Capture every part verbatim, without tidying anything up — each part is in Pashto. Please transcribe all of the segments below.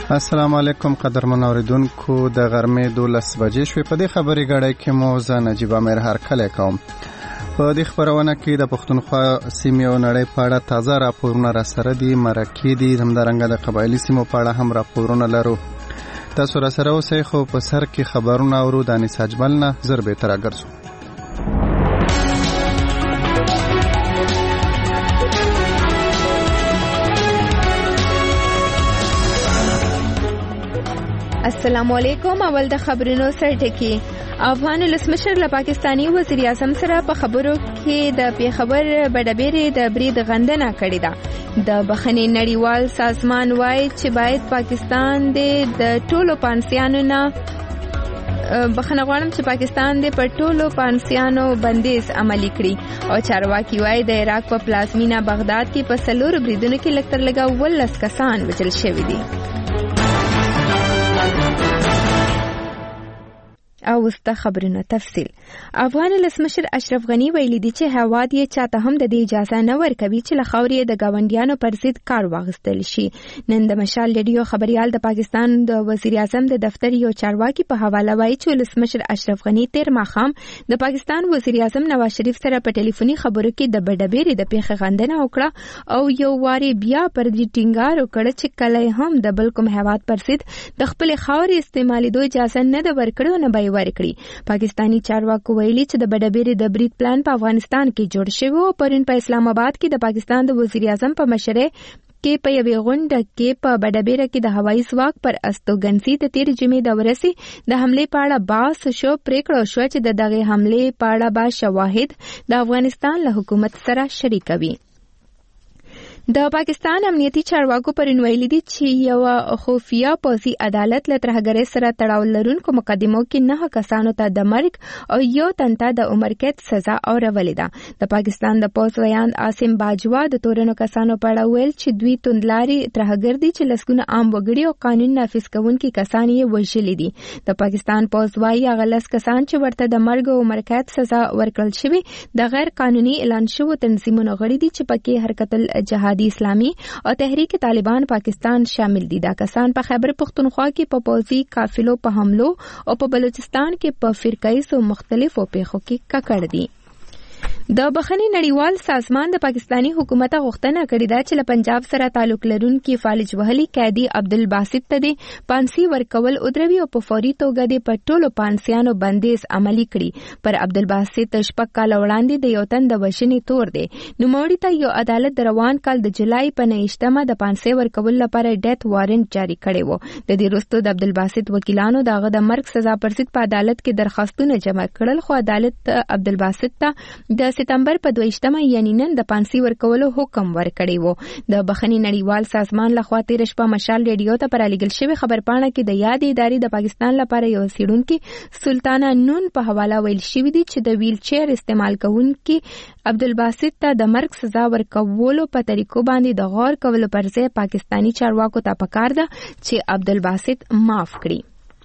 السلام علیکم قدرمن اوریدونکو، د غرمې دولس بجې شوې. په دې خبري غړې کې مو زه نجیب امیر هرکلی کوم. په دې خبرونه کې د پښتونخوا سیمې او نړۍ په اړه تازه راپورونه را سره دي، مرکې دي، همدارنګه د قبایلي سیمو په اړه هم راپورونه لرو. تاسو را سره اوسئ، خو په سر کې خبرونه اورو. د انیس اجمل نه زر بهتره ګرځو. السلام علیکم. اول د خبرونو سرټکی. افغان ولسمشر له پاکستانی وزیر اعظم سره په خبرو کې د پیښور بډبېرې د برید غندنه کړې ده. د بخښنې نړیوال سازمان وايي چې باید پاکستان د ټولو پانسیانو نه بخښنه غواړم چې پاکستان د پر ټولو پانسیانو بندیز عملي کړي. او چارواکي وايي د عراق په پلازمینه بغداد کې په څلورو بریدونو کې لږ تر لږه ولس کسان وژل شوي دي. او وسته خبرونه تفصیل. افغان ولسمشر اشرف غنی ویلي دی چې هواد یې چاته هم د دې اجازه نه ورکوي چې له خاورې د گاونډیانو پر ضد کار واخیستل شي. نن د مشال ریډیو خبريال د پاکستان د وزیر اعظم د دفتر یو چارواکي په حواله وایي چې ولسمشر اشرف غنی تیر ماښام د پاکستان وزیر اعظم نواز شریف سره په ټلیفوني خبرو کې د بډبېرې د پیښې غندنه وکړه او یو واري بیا پر دې ټینګار وکړ چې کله هم د بل کوم هواد پر ضد د خپل خاورې استعمالېدو اجازه نه ده ورکړې نه به ورکړي. پاکستانی چارواکو ویلي چې د بډبېرې د برید پلان په افغانستان کې جوړ شوی او پرون په اسلام آباد کې د پاکستان د وزیر اعظم په مشرۍ کې په یوې غونډه کې په بډبېره کې د هوایي ځواک پر استوګنځي د تیر جمعې د ورځې د حملې په اړه بحث شو. پریکړه شوه چې د دغې حملې په اړه به شواهد د افغانستان له حکومت سره شریکوي. د پاکستان امنیتي چارواکو پرون ویلي دي چې یو خفیه پوځي عدالت له ترهګرۍ سره تړاو لرونکو مقدمو کې نه کسانو ته د مرګ او یو تن ته د عمر قید سزا اورولې ده. د پاکستان د پوځ ویاند عاصم باجوا د تورنو کسانو په اړه ویل چې دوی توندلاري ترهګر دي چې لسګونه عام وګړي او قانون نافذ کوونکي کسان یې وژلي دي. د پاکستان پوځ وايي هغه لس کسان چې ورته د مرګ او عمر قید سزا ورکړل شوی د غیر قانوني اعلان شوو تنظیمونو غړي دي چې پکې حرکت الجهاد اسلامي او تحریک طالبان پاکستان شامل دي. دا کسان په خیبر پختونخوا کې په پوځي قافلو په حملو او په بلوچستان کې په فرقایي مختلفو پیښو کې ککړ دي. د بخښنې نړیوال سازمان د پاکستانی حکومت غوښتنه کړې ده چې له پنجاب سره تعلق لرونکي فالج وهلي قیدي عبدالباسط ته د پانسي ورکول ودروي او په فوري توګه د په ټولو پانسیانو بندیز عملي کړي. پر عبدالباسط شپږ کاله وړاندې د یو تن د وژنې تور دی. نوموړي ته یو عدالت د روان کال د جولای په نهشتمه د پانسي ورکول لپاره ډیث وارنټ جاری کړی و. د دې وروسته د عبدالباسط وکیلانو دغه د مرګ سزا پر ضد په عدالت کې درخواستونه جمع کړل، خو عدالت عبدالباسط ته د ستمبر په دویشتمه یعنی نن د پانسي ورکولو حکم ورکړی وو. د بخښنې نړیوال سازمان لخوا تیر شپه مشال ریډیو ته پر لګل شوی خبرپاڼه کې د یادې ادارې د پاکستان لپاره یو څېړونکي سلطانه نون په حواله ویل شوی دی چې د ویل چیر استعمال کوونکي عبدالباسط ته د مرګ سزا ورکولو په طریقو باندې د غور کولو پر ځای پاکستانی چارواکو ته پکار ده چې عبدالباسط معاف کړي.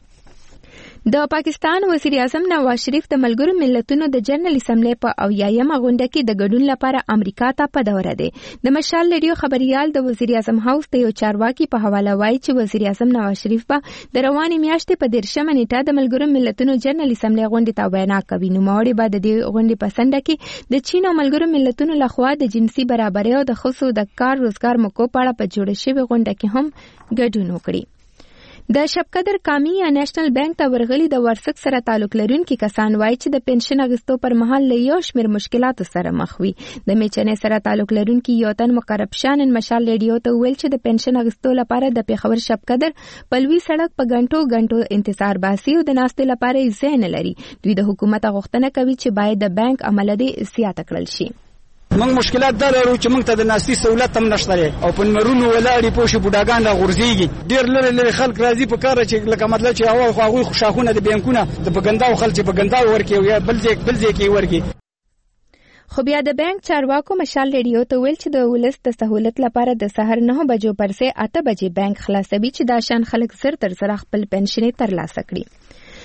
د پاکستان وزیر اعظم نواز شریف د ملګرو ملتونو د جنرال اسمبلی په اویایمه غونډه کې د ګډون لپاره امریکا ته په دوره دی. د مشال ریډیو خبريال د وزیر اعظم هاوس د یو چارواکي په حواله وایي چې وزیر اعظم نواز شریف به د روانې میاشتې په دیرشمه نیټه د ملګرو ملتونو جنرال اسمبلی غونډې ته وینا کوي. نوموړي به د دې غونډې په څنډه کې د چین او ملګرو ملتونو لخوا د جنسي برابرۍ او د ښځو د کار روزګار موقعو په اړه په جوړه شوې غونډه کې هم ګډون وکړي. د شبقدر کامی یا نېشنل بانک ته ورغلي د ورسک سره تعلق لرونکي کسان وایي چې د پنشن اخیستو پر مهال له یو شمېر مشکلاتو سره مخ وي. د میچنې سره تعلق لرونکي یو تن مقرب شانن مشال ریډیو ته ویل چې د پنشن اخیستو لپاره د پیښور شبقدر په لوی سړک په غنټو غنټو انتظار باسي او د ناستې لپاره یې ځای نه لري. دوی د حکومت غوښتنه کوي چې باید د بانک عمله دې زیاته کړل شي. موږ مشکلات دا لرو چې موږ ته د ناستي سہولت هم نشته او په نمرونو ولاړې پوښي بوډاګان را غورځيږي. ډېر لري لري خلک راځي په کار چې لکه مطلب چې اول خو هغوی خوشاخونه د بانکونه د بګنداو خلک چې بګنداو ورکي یا بل ځای بل ځای کې ورکي. خو بیا د بانک چارواکو مشال ریډیو ته ویل چې د ولس د سہولت لپاره د سحر نه بجو پر ځای اته بجې بانک خلاصوي چې دا شان خلک زر تر زر خپل پنشن ترلاسه کړي.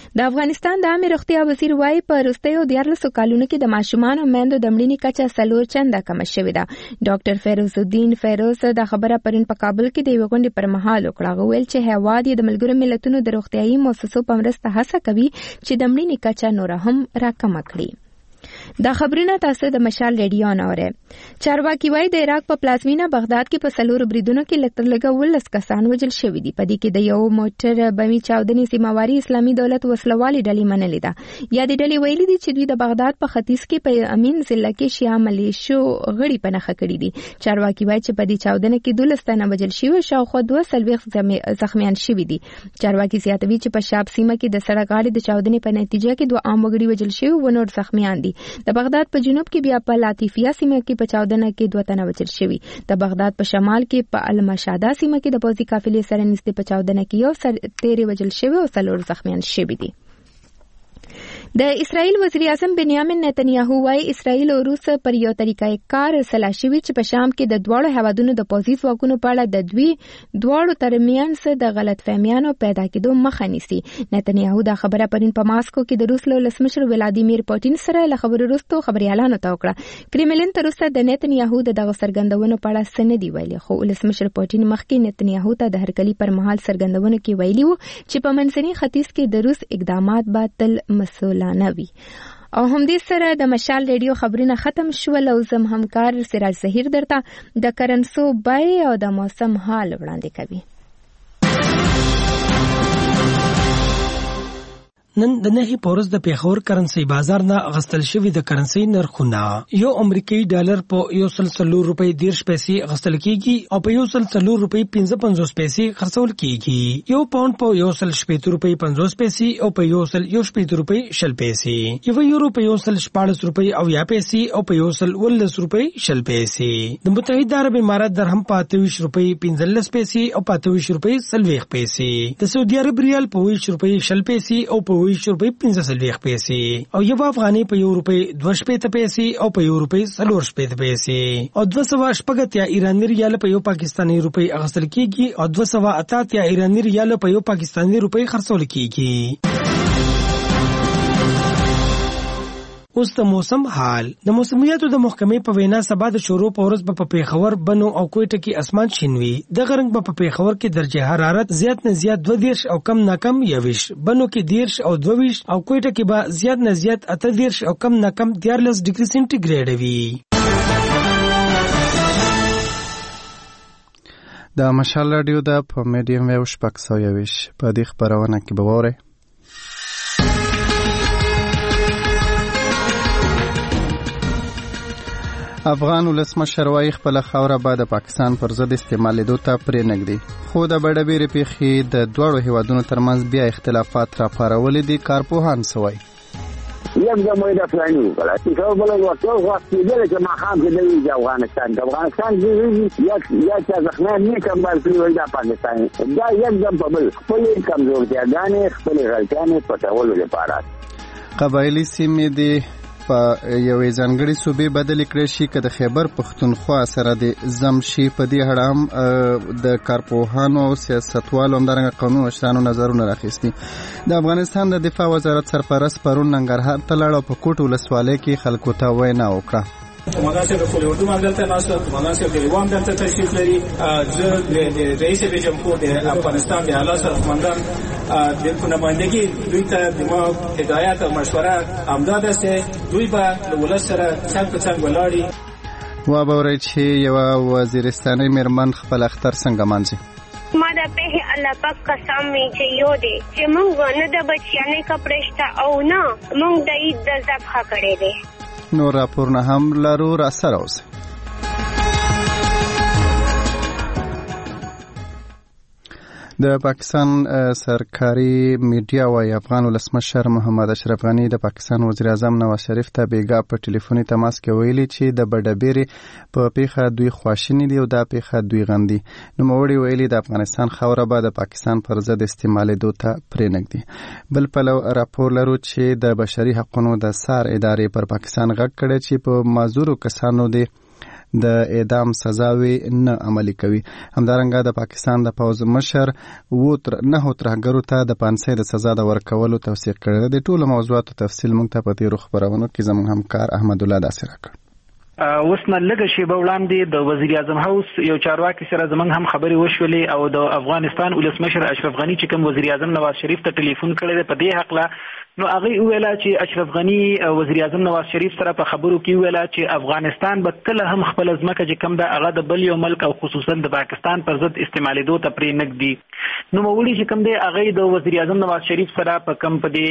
د افغانستان د عامه روغتیا وزیر وايي په وروستیو دیارلسو کلونو کې د ماشومانو میندو د مړینې کچه څلور چنده کمه شوې ده. ډاکټر فیروز الدین فیروز دا خبره پرون په کابل کې د یوې غونډې پر مهال وکړه. ویل چې هیواد یې د ملګرو ملتونو د روغتیايي مؤسسو په مرسته هڅه کوي چې د مړینې کچه نوره هم راکمه کړي. دا خبرونه تاسو د مشال ریډیو نه اورئ. چارواکي وايي د عراق په پلازمینه بغداد کې په څلورو بریدونو کې لږ تر لږه ولس کسان وژل شوي دي. په دې کې د یو موټر بمي چاودنې سیمهواري اسلامي دولت وسلوالې ډلې منلې ده. یادې ډلې ویلي دي چې دوی د بغداد په ختیځ کې په امین ضلع کې شیعه ملیشو غړي په نښه کړي دي. چارواکي وايي چې په دې چاودنه کې دولس تنه وژل شوي او شاوخوا دوه څلوېښت زخمیان شوي دي. چارواکي زیاتوي چې په شاب سیمه کې د سړک غاړې د چاودنې په نتیجه کې دوه عام وګړي وژل شوي او نور زخمیان دي. د بغداد په جنوب کې بیا په لاتیفیا سیمه کې په چاودنه کې دوه تنه وژل شوي. د بغداد په شمال کې په المشاده سیمه کې د پوځي قافلې سره نږدې په چاودنه کې یو سر تیرې وژل شوي او څلور زخمیان شوي دي. د اسرائیل وزیر اعظم بنیامین نتنیاهو وايي اسرائیل او روس پر یو طریقې کار سلا شوي چې په شام کې د دواړو هیوادونو د پوځي ځواکونو په اړه د دوی دواړو ترمنځ د غلطفهمیانو پیدا کېدو مخه نیسي. نتنیاهو دا خبره پرون په ماسکو کې د روس له ولسمشر ولادیمیر پوتین سره له خبرو وروسته خبريالانو ته وکړه. کرملین تر اوسه د نتنیاهو د دغه څرګندونو په اړه څه نه دی ویلي، خو ولسمشر پوتین مخکې نتنیاهو ته د هرکلي پر مهال څرګندونو کې ویلي وو چې په منځني ختیځ کې د روس اقدامات به تل مسؤل نه وي. او هم دې سره د مشال ریډیو خبرونه ختم شول او زم همکار سراج ظهیر درته د کرنسو بای او د موسم حال وړاندې کوي. نن د نهي پورز د پیښور کرنسي بازار نه غستل شوی د کرنسي نرخونه یو امریکایي ډالر په یو سل څلور روپۍ دیرش پیسې غستل کیږي او په یو سل څلور روپۍ پنځه پنځوس پیسې خرڅول کیږي. یو پاوند په یو سل شپږ روپۍ پنځوس پیسې او په یو سل یو شپږ روپۍ شل پیسې، یو یورو په یو سل شپاړس روپۍ او یا پیسې او په یو سل ولس روپۍ شل پیسې. د متحده عرب امارات درهم په اتهویشت روپۍ پنځلس پیسې او په اتهویشت روپۍ څلوېښت پیسې. د سعودي عرب ریال په ویشت روپۍ شل پیسې او په ویشت روپۍ پنځه څلوېښت پیسې او یو افغاني په یو روپۍ دوه شپېته پیسې او په یو روپۍ څلور شپېته پیسې او دوه سوه شپږ اتیا ایراني ریال په یو پاکستاني روپۍ اخیستل کیږي او دوه سوه اته اتیا ایراني ریال په یو پاکستاني روپۍ خرڅول کیږي. اوس د موسم حال. د موسمیاتو د محکمې په وینا سبا د شروع په ورځ په پیښور بنو او کوټه کې اسمان شینوي. د غرنګ په پیښور کې درجه حرارت زیات نه زیات دوه دیرش او کم نه کم یویش، بنو کې دیرش او دویش او کوټه کې به زیات نه زیات اته دیرش او کم نه کم دیارلس ډیګري سنټیګریډ وي. د مشال رادیو د په میډیم ویو شپږ سوه یویش په دې خبرونه کې به واورئ. افغان ولسمشر وايي خپله خاوره به د پاکستان پر ضد استعمالېدو ته پرېنږدي، خو د بډبېرې پیښې د دواړو هیوادونو ترمنځ بیا اختلافات راپارولي دي. کارپوهان څه وایي؟ یک زمانی دا فلانی وکړه چې بل ورته واستېدل چې ماښام کې نه وي د افغانستان د افغانستان کې یا چې زخمیان نه کمبل کړي وي دا پاکستان دا یک ځم په بل خپلې کمزورتیاګانې خپلې غلطیانې پټولو لپاره قبایلي سیمې د په یوې ځانګړې صوبې بدلې کړې شي که د خیبر پښتونخوا سره د ضم شي. په دې اړه هم د کارپوهانو او سیاستوالو همدارنګه قانون مشرانو نظرونه راخیستي. د افغانستان د دفاع وزارت سرپرست پرون ننګرهار ته لاړ او په کوټ ولسوالۍ کې خلکو ته وینا وکړه. قومندان صاحب خپل اردو مندل ته ناست قومندان صاحب د لیوان دلته تشریف لري. زه د رئیس جمهور د افغانستان د اعلی سرقومندان د نمائندګي دوی ته د ما هدایت او مشوره امداد است دوی به له ولس سره څنګه په څنګه ولاړي. و به ورئ چې یوه وزیرستاني میرمن خپل اختر څنګه مانځي؟ ما د په الله پاک قسم می چې یو دی چې موږ نه د بچیانې کپړې شته او نه موږ د عید د ذبح کړی دی. نور راپورونه هم لرو، را سره اوسئ. د پاکستان سرکاري میډیا وايي افغان ولسمشر محمد اشرف غني د پاکستان وزیر اعظم نواز شریف ته بیګا په ټلیفوني تماس کې ویلي چې د بډبېرې په پیښه دوی خواشیني دي او دا پیښه دوی غندي. نوموړي ویلي د افغانستان خاوره به د پاکستان پر ضد استعمالېدو ته پرېنږدي. بل پلو راپور لرو چې د بشري حقوقو د سار ادارې پر پاکستان غږ کړی چې په معذورو کسانو د د اعدام سزاوي نه عملي کوي. همدارنګه د پاکستان د پوځ مشر و تر نه ترهګرو ته د پانسۍ د سزا د ورکولو توثیق کړی. د ټولو موضوعاتو تفصیل موږ ته په تیرو خبرونو کې زموږ همکار احمد الله داسې راکړ. اوس نه لږه شیبه وړاندې د وزیر اعظم هاوس یو چارواکي سره زمونږ هم خبرې وشولې او د افغانستان ولسمشر اشرف غنی چې کوم وزیر اعظم نواز شریف ته ټلیفون کړی دی په دې حق لا نو هغه ویل چې اشرف غنی وزیر اعظم نواز شریف سره په خبرو کې ویل چې افغانستان به کله هم خپل ځمکه چې کوم د هغه د بل یو ملک او خصوصا د پاکستان پر ضد استعمالېدو ته پرې نږدي. نو مولوی چې کوم دی هغه د وزیر اعظم نواز شریف سره په کوم په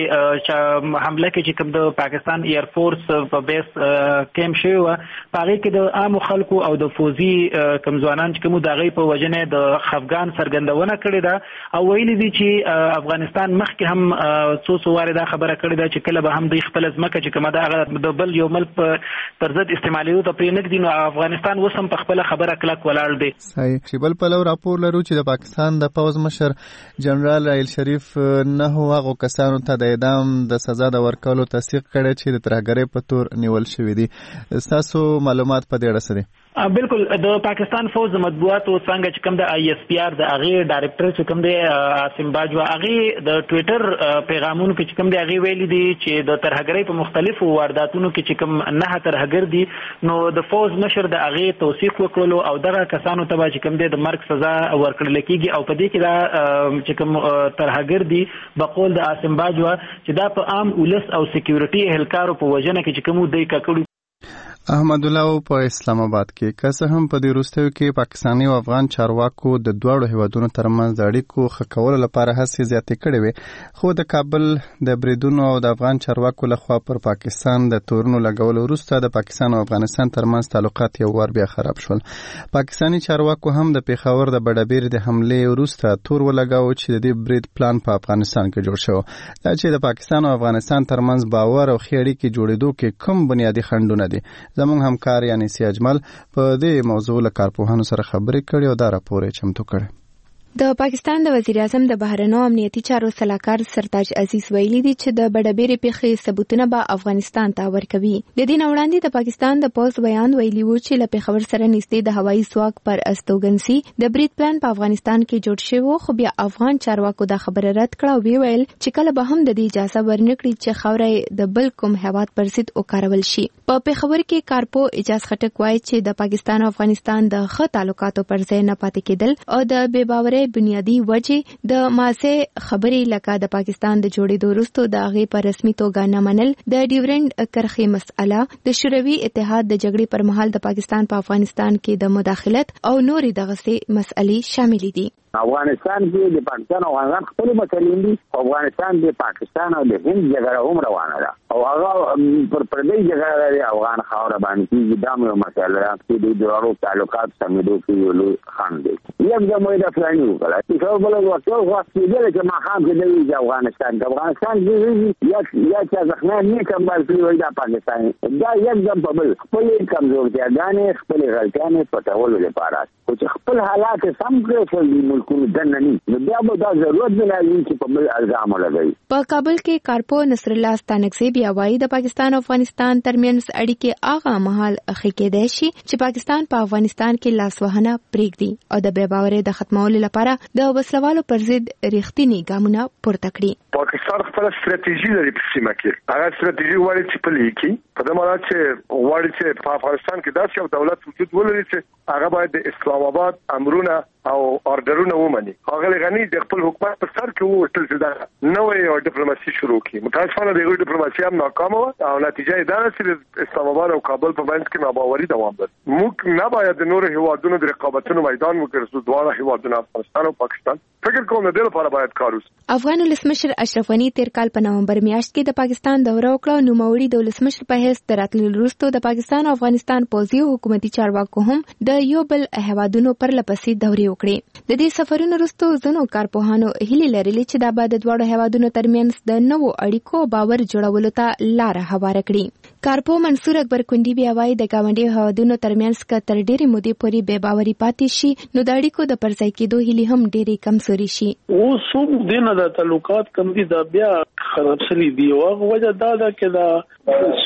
دې حمله کې چې کوم د پاکستان ایر فورس په بیس کیمپ شوی و هغه کې د عام خلکو او د فوزي کمزوانان چې کوم دغه په وجنه د خفګان سرګندونه کړې ده او ویلي دي چې افغانستان مخکې هم څو څو واره خبره کړې ده چې کله به هم د خپل ځمکه چې کومه ده د بل یو ملک پر ضد استعمالېدو ته پرې نږدي. نو افغانستان اوس هم په خپله خبره کلک ولاړ دی. صحیح. چې بل پلو راپور لرو چې د پاکستان د پوځ مشر جنرال راحیل شریف نه هغو کسانو ته د اعدام د سزا د ورکولو تصدیق کړی چې د ترهګرۍ په تور نیول شوي دي. ستاسو معلومات په دې اړه څه دي؟ بالکل د پاکستان فوج مطبوعاتو څنګه چې کوم د آی ایس پی آر د هغه ډایرکټر چې کوم دی عاصم باجوا هغه د ټوئیټر پیغامونو کې چې کوم دی هغه ویلي دي چې د ترهګرۍ په مختلفو وارداتونو کې چې کوم نه ترهګر دي نو د فوج مشر د هغه توثیق وکړو او دغه کسانو ته چې کوم دی د مرګ سزا ورکړل کېږي او په دې کې دا چې کوم ترهګر دي بقول د عاصم باجوا چې دا په عام ولس او سکیورټي اهلکارو په وجنه کې چې کوم دی ککړو. احمد الله په اسلام آباد کې که څه هم په دې وروستیو کې پاکستاني او افغان چارواکو د دواړو هیوادونو ترمنځ د اړیکو ښه کولو لپاره هڅې زیاتې کړې وې خو د کابل د بریدونو او د افغان چارواکو لخوا پر پاکستان د تورونو لګولو وروسته د پاکستان او افغانستان ترمنځ تعلقات یو وار بیا خراب شول. پاکستاني چارواکو هم د پیښور د بډابیر د حملې وروسته تور ولګاوه چې د دې برید پلان په افغانستان کې جوړ شو. دا چې د پاکستان او افغانستان ترمنځ باور او ښې اړیکې جوړېدو کې کوم بنیادي خنډونه دي. زموږ همکار یعنی سی اجمل په دې موضوع له کارپوهانو سره خبرې کړې او دا راپور یې چمتو کړی. د پاکستان د وزیر اعظم د بهرنیو امنیتي چارو سلاکار سرتاج عزیز ویلي دي چې د بډابېرې پیښې ثبوتونه به افغانستان ته ورکوي. د دې نه وړاندې د پاکستان د پوځ بیان ویلي و چې له پیښور سره نږدې د هوایي ځواک پر استوګنسي د برید پلان په افغانستان کې جوړ شوی خو بیا افغان چارواکو دا خبره رد کړه او ویل چې کله به هم د دې اجازه ورنکړي چې خاورې د بل کوم هیواد پر ضد وکارول شي. په پیښور کې کارپو اجازه خټک وایي چې د پاکستان او افغانستان د ښه تعلقاتو پر ځای نه پاتې کېدل او د بې باورۍ بنیادی وجه د ماسه خبرې لکه د پاکستان د جوړېدو وروسته د هغې په رسمي توګه نه منل د ډیورنډ کرښې مسأله د شوروي اتحاد د جګړې پر مهال د پاکستان په افغانستان کې د مداخلت او نورې دغسې مسئلې شامل دي. افغانستان کې د پاکستان او افغانستان خپل مسلې دي. افغانستان د پاکستان او د هند جګړه هم روانه ده او هغه پر پردي جګړه د افغان خاور باندې چې د دامو مسله ده چې د دوړو تعلقات سمېدو کې یو لوی خنډ دی. یم د مویدا فلاني وکړه چې بل وخت وخت کې چې ما خام کې د افغانستان د افغانستان کې یا یا چې ځخنه نه کمال کوي د پاکستان دا یو د بل خپل کمزورتیا غانې خپل غلطیانې پټولو لپاره او چې خپل حالات سم کړو کوم دنني نو بیا به دا ضرورت نه لري چې په بل الزام لګوي. په کابل کې کارپو نصر الله ستانکزی بیا وایي د پاکستان او افغانستان ترمنځ اړیکې هغه مهال ښه کېدای شي چې پاکستان په افغانستان کې لاسوهنه پرېږدي او د بې باورۍ د ختمولو لپاره د وسلوالو پر ضد رښتینی ګامونه پورته کړي. پاکستان خپل ستراتیژي لري په سیمه کې. هغه ستراتیژي وایي چې په لیکي په دې معنی چې وایي چې په افغانستان کې داسې یو دولت وجود ولري چې هغه باید د اسلام آباد امرونه او اورډرونه ومني. هغه غني د خپل حکومت پر سر کې وټل چې دا نوې ډیپلوماسي شروع کړي. متاسفانه د ډیپلوماسي هم ناکامه و او نتیجه یې دا چې اسلام آباد او کابل په منځ کې ناباوري دوام لري. موږ نه باید د نورو هیوادونو د رقابتونو میدان وګرځو. دواړه هیوادونه افغانستان او پاکستان فکر کوم د دې لپاره باید کار وکړي. افغان ولسمشر اشرف غنی تیر کال په نومبر میاشت کې د پاکستان دوره وکړه. نو موري د ولسمشر په حیث د راتللو وروسته د پاکستان او افغانستان پوځي او حکومتي چارواکو هم د یو بل هیوادونو پر لپسې دورې وکړې. د دې سفرونو وروسته ځینو کارپوهانو هیلې لرلې چې دا به د دواړو هیوادونو ترمنځ د نوو اړیکو باور جوړولو ته لاره هواره کړي. کارپو منصور اکبر کندي بیا وایي د ګاونډي هیوادونو ترمنځ که تر ډېرې مودې پورې بې باوري پاتې شي نو د اړیکو د پرځای کېدو هیلې هم ډېرې کمزوري شي. اوس هم دینه د تعلقات کم دي دا بیا خراب شوي دي او هغه وجه دا ده چې دا شکو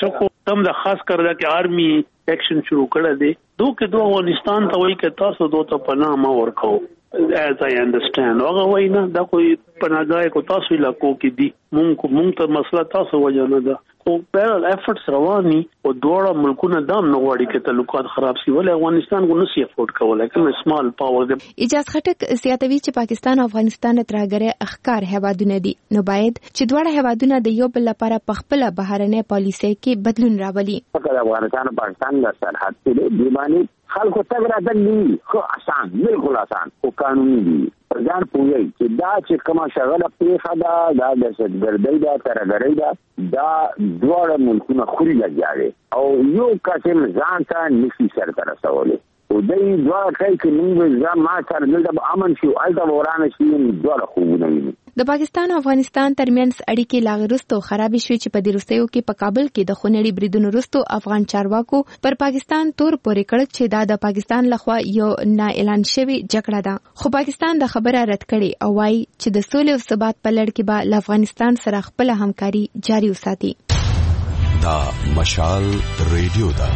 تم د خاص کړه کې آرمي ایکشن شروع کړه دي دوه دوه افغانستان ته وایي چې تاسو دوه ته پناه ما ورکو as I understand هغه وایي نه دا کوئی پناهګاه کو تاسو علاقو کې دي مونږ مونږ ته مسله تاسو وجه نه ده او بیرل افورټس رواني او دوه ملکونه دام نه غواړي چې تعلقات خراب شي ولې افغانستان کو نسی افورټ کولای کوم سمال پاور دی. اجازه خټک سیاتوي چې پاکستان او افغانستان ترګره اخکار هوادونه دي نو باید چې دوه هوادونه د یو بل لپاره په خپل بهرنۍ پالیسي کې بدلون راولي. افغانستان او پاکستان د سرحد کې دی باندې خلکو تګ راتګ دي خو آسان بالکل آسان او قانوني دي ځان پوهیږي چې دا چې کومه شغله پیښه ده دا د دهشتګردۍ ده ترهګرۍ ده دا دواړه ملکونه خوري لګیاوي او یو قسم ځان ته نشي سرته رسولی او دوی دواړه کوي چې موږ ځان ما سره دلته امن شي هلته ورانه شي دواړه خوبونه ویني. د پاکستان او افغانستان ترمنځ اړیکې لا وروسته خراب شوې چې په دې وروستیو کې په کابل کې د خونړي بریدونو وروسته افغان چارواکو پر پاکستان تور پورې کړ چې دا د پاکستان لخوا یو نه اعلان شوی جګړه ده خو پاکستان د خبره رد کړي او وايي چې د سولې او ثبات په لړ کې به له افغانستان سره خپل همکاري جاري وساتي. دا مشال ریډیو ده.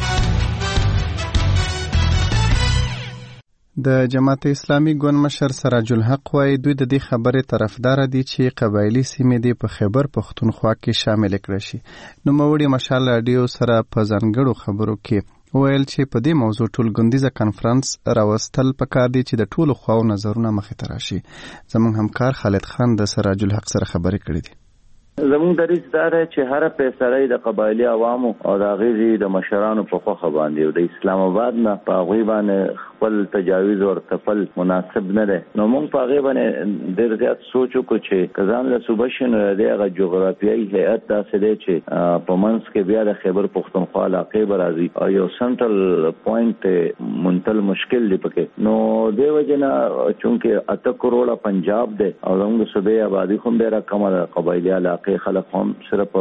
د جماعت اسلامي ګوند مشر سراج الحق وايي دوی د دې خبرې طرفدار دي چې قبایلی سیمې د په خیبر پختونخوا کې شامل کړي شي. نو موړي مشال رادیو سره په ځانګړو خبرو کې ویل چې په دې موضوع ټول ګوندیزه کانفرنس راوستل پکار دي چې د ټولو خواو نظرونه مخې ته راشي. زموږ همکار خالد خان د سراج الحق سره خبرې کړې دي. زموږ دریځ دا دی چې هر فیصله د قبایلی عوامو او د هغې د مشرانو په خوښه باندې او د اسلام آباد نه په هغوی باندې خپل تجاویز او ارتفال مناسب نه دی. نو موږ په هغې باندې ډېر زیات سوچ وکړو چې که ځان له صوبه شي نو د هغه جغرافیایي هیئت داسې دی چې په منځ کې بیا د خیبر پښتونخوا علاقې به راځي او یو سنټرل پوینټ منتل مشکل دی پکې. نو دې وجې نه چونکې اته کروړه پنجاب دی او زموږ د صوبې آبادي خو هم ډېره کمه ده قبایلي علاقې خلک هم صرف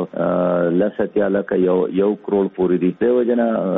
لس اتیا لکه یو یو کروڑ پورې دي. دې وجې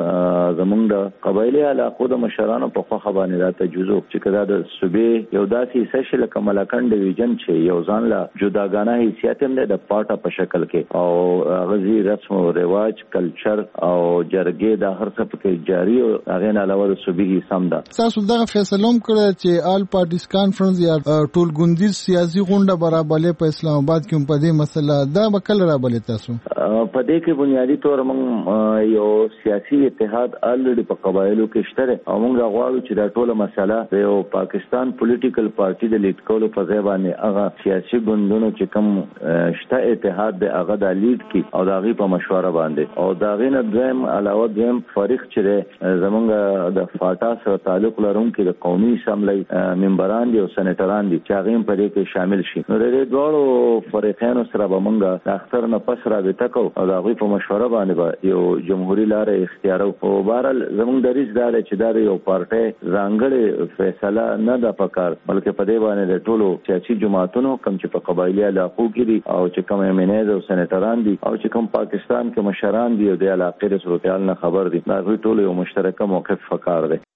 نه زموږ د قبایلي علاقو د مشرانو په خوښه باندې دا تجویز وکړو چې که دا د صوبې یو داسې حصه شي لکه ملکنډ ډویژن چې یو ځان له جداګانه حیثیت هم دی د پاټه په شکل کې او هغه رسم او رواج کلچر او جرګې دا هر څه پکې جاري او هغې نه علاوه د صوبې حصه هم ده. تاسو دغه فیصله هم کړې چې آل پارټیز کانفرنس یا ټول ګوندیز سیاسي غونډه برابرلې په اسلام آباد کې په دې مسله دا به کله رابلې تاسو؟ په دې کې بنیادی تور موږ یو سیاسي اتحاد الریډي په قبایلو کې شته او موږ غواړو چې دا ټوله مسله د یو پاکستان پولیټیکل پارټي د لیډ کولو په ځای باندې هغه سیاسي ګوندونو چې کوم شته اتحاد دی هغه د لیډ کی او د هغې په مشوره باندې او د هغې نه دویم علاوه دویم فریق چې دی زموږ د فاټا سره تعلق لرونکي د قومي اسمبلی ممبران دي او سېنیټران دي چې هغې هم په دې کې شامل شي. نو د دې دواړو فریقینو سره به موږ د اختر نه پس رابطه کوو او د هغوی په مشوره باندې به یو جمهوري لاره اختیارو. خو بهرحال زموږ دریځ دا دی چې دا د یو پارټۍ ځانګړې فیصله نه ده پکار بلکې په دې باندې د ټولو سیاسي جماعتونو کوم چې په قبایلي علاقو کې دي او چې کوم ایم ان ایز او سېنیټران دي او چې کوم پاکستان کې مشران دي او د علاقې د صورتحال نه خبر دي دا هغوی ټولو یو مشترکه موقف پکار دی.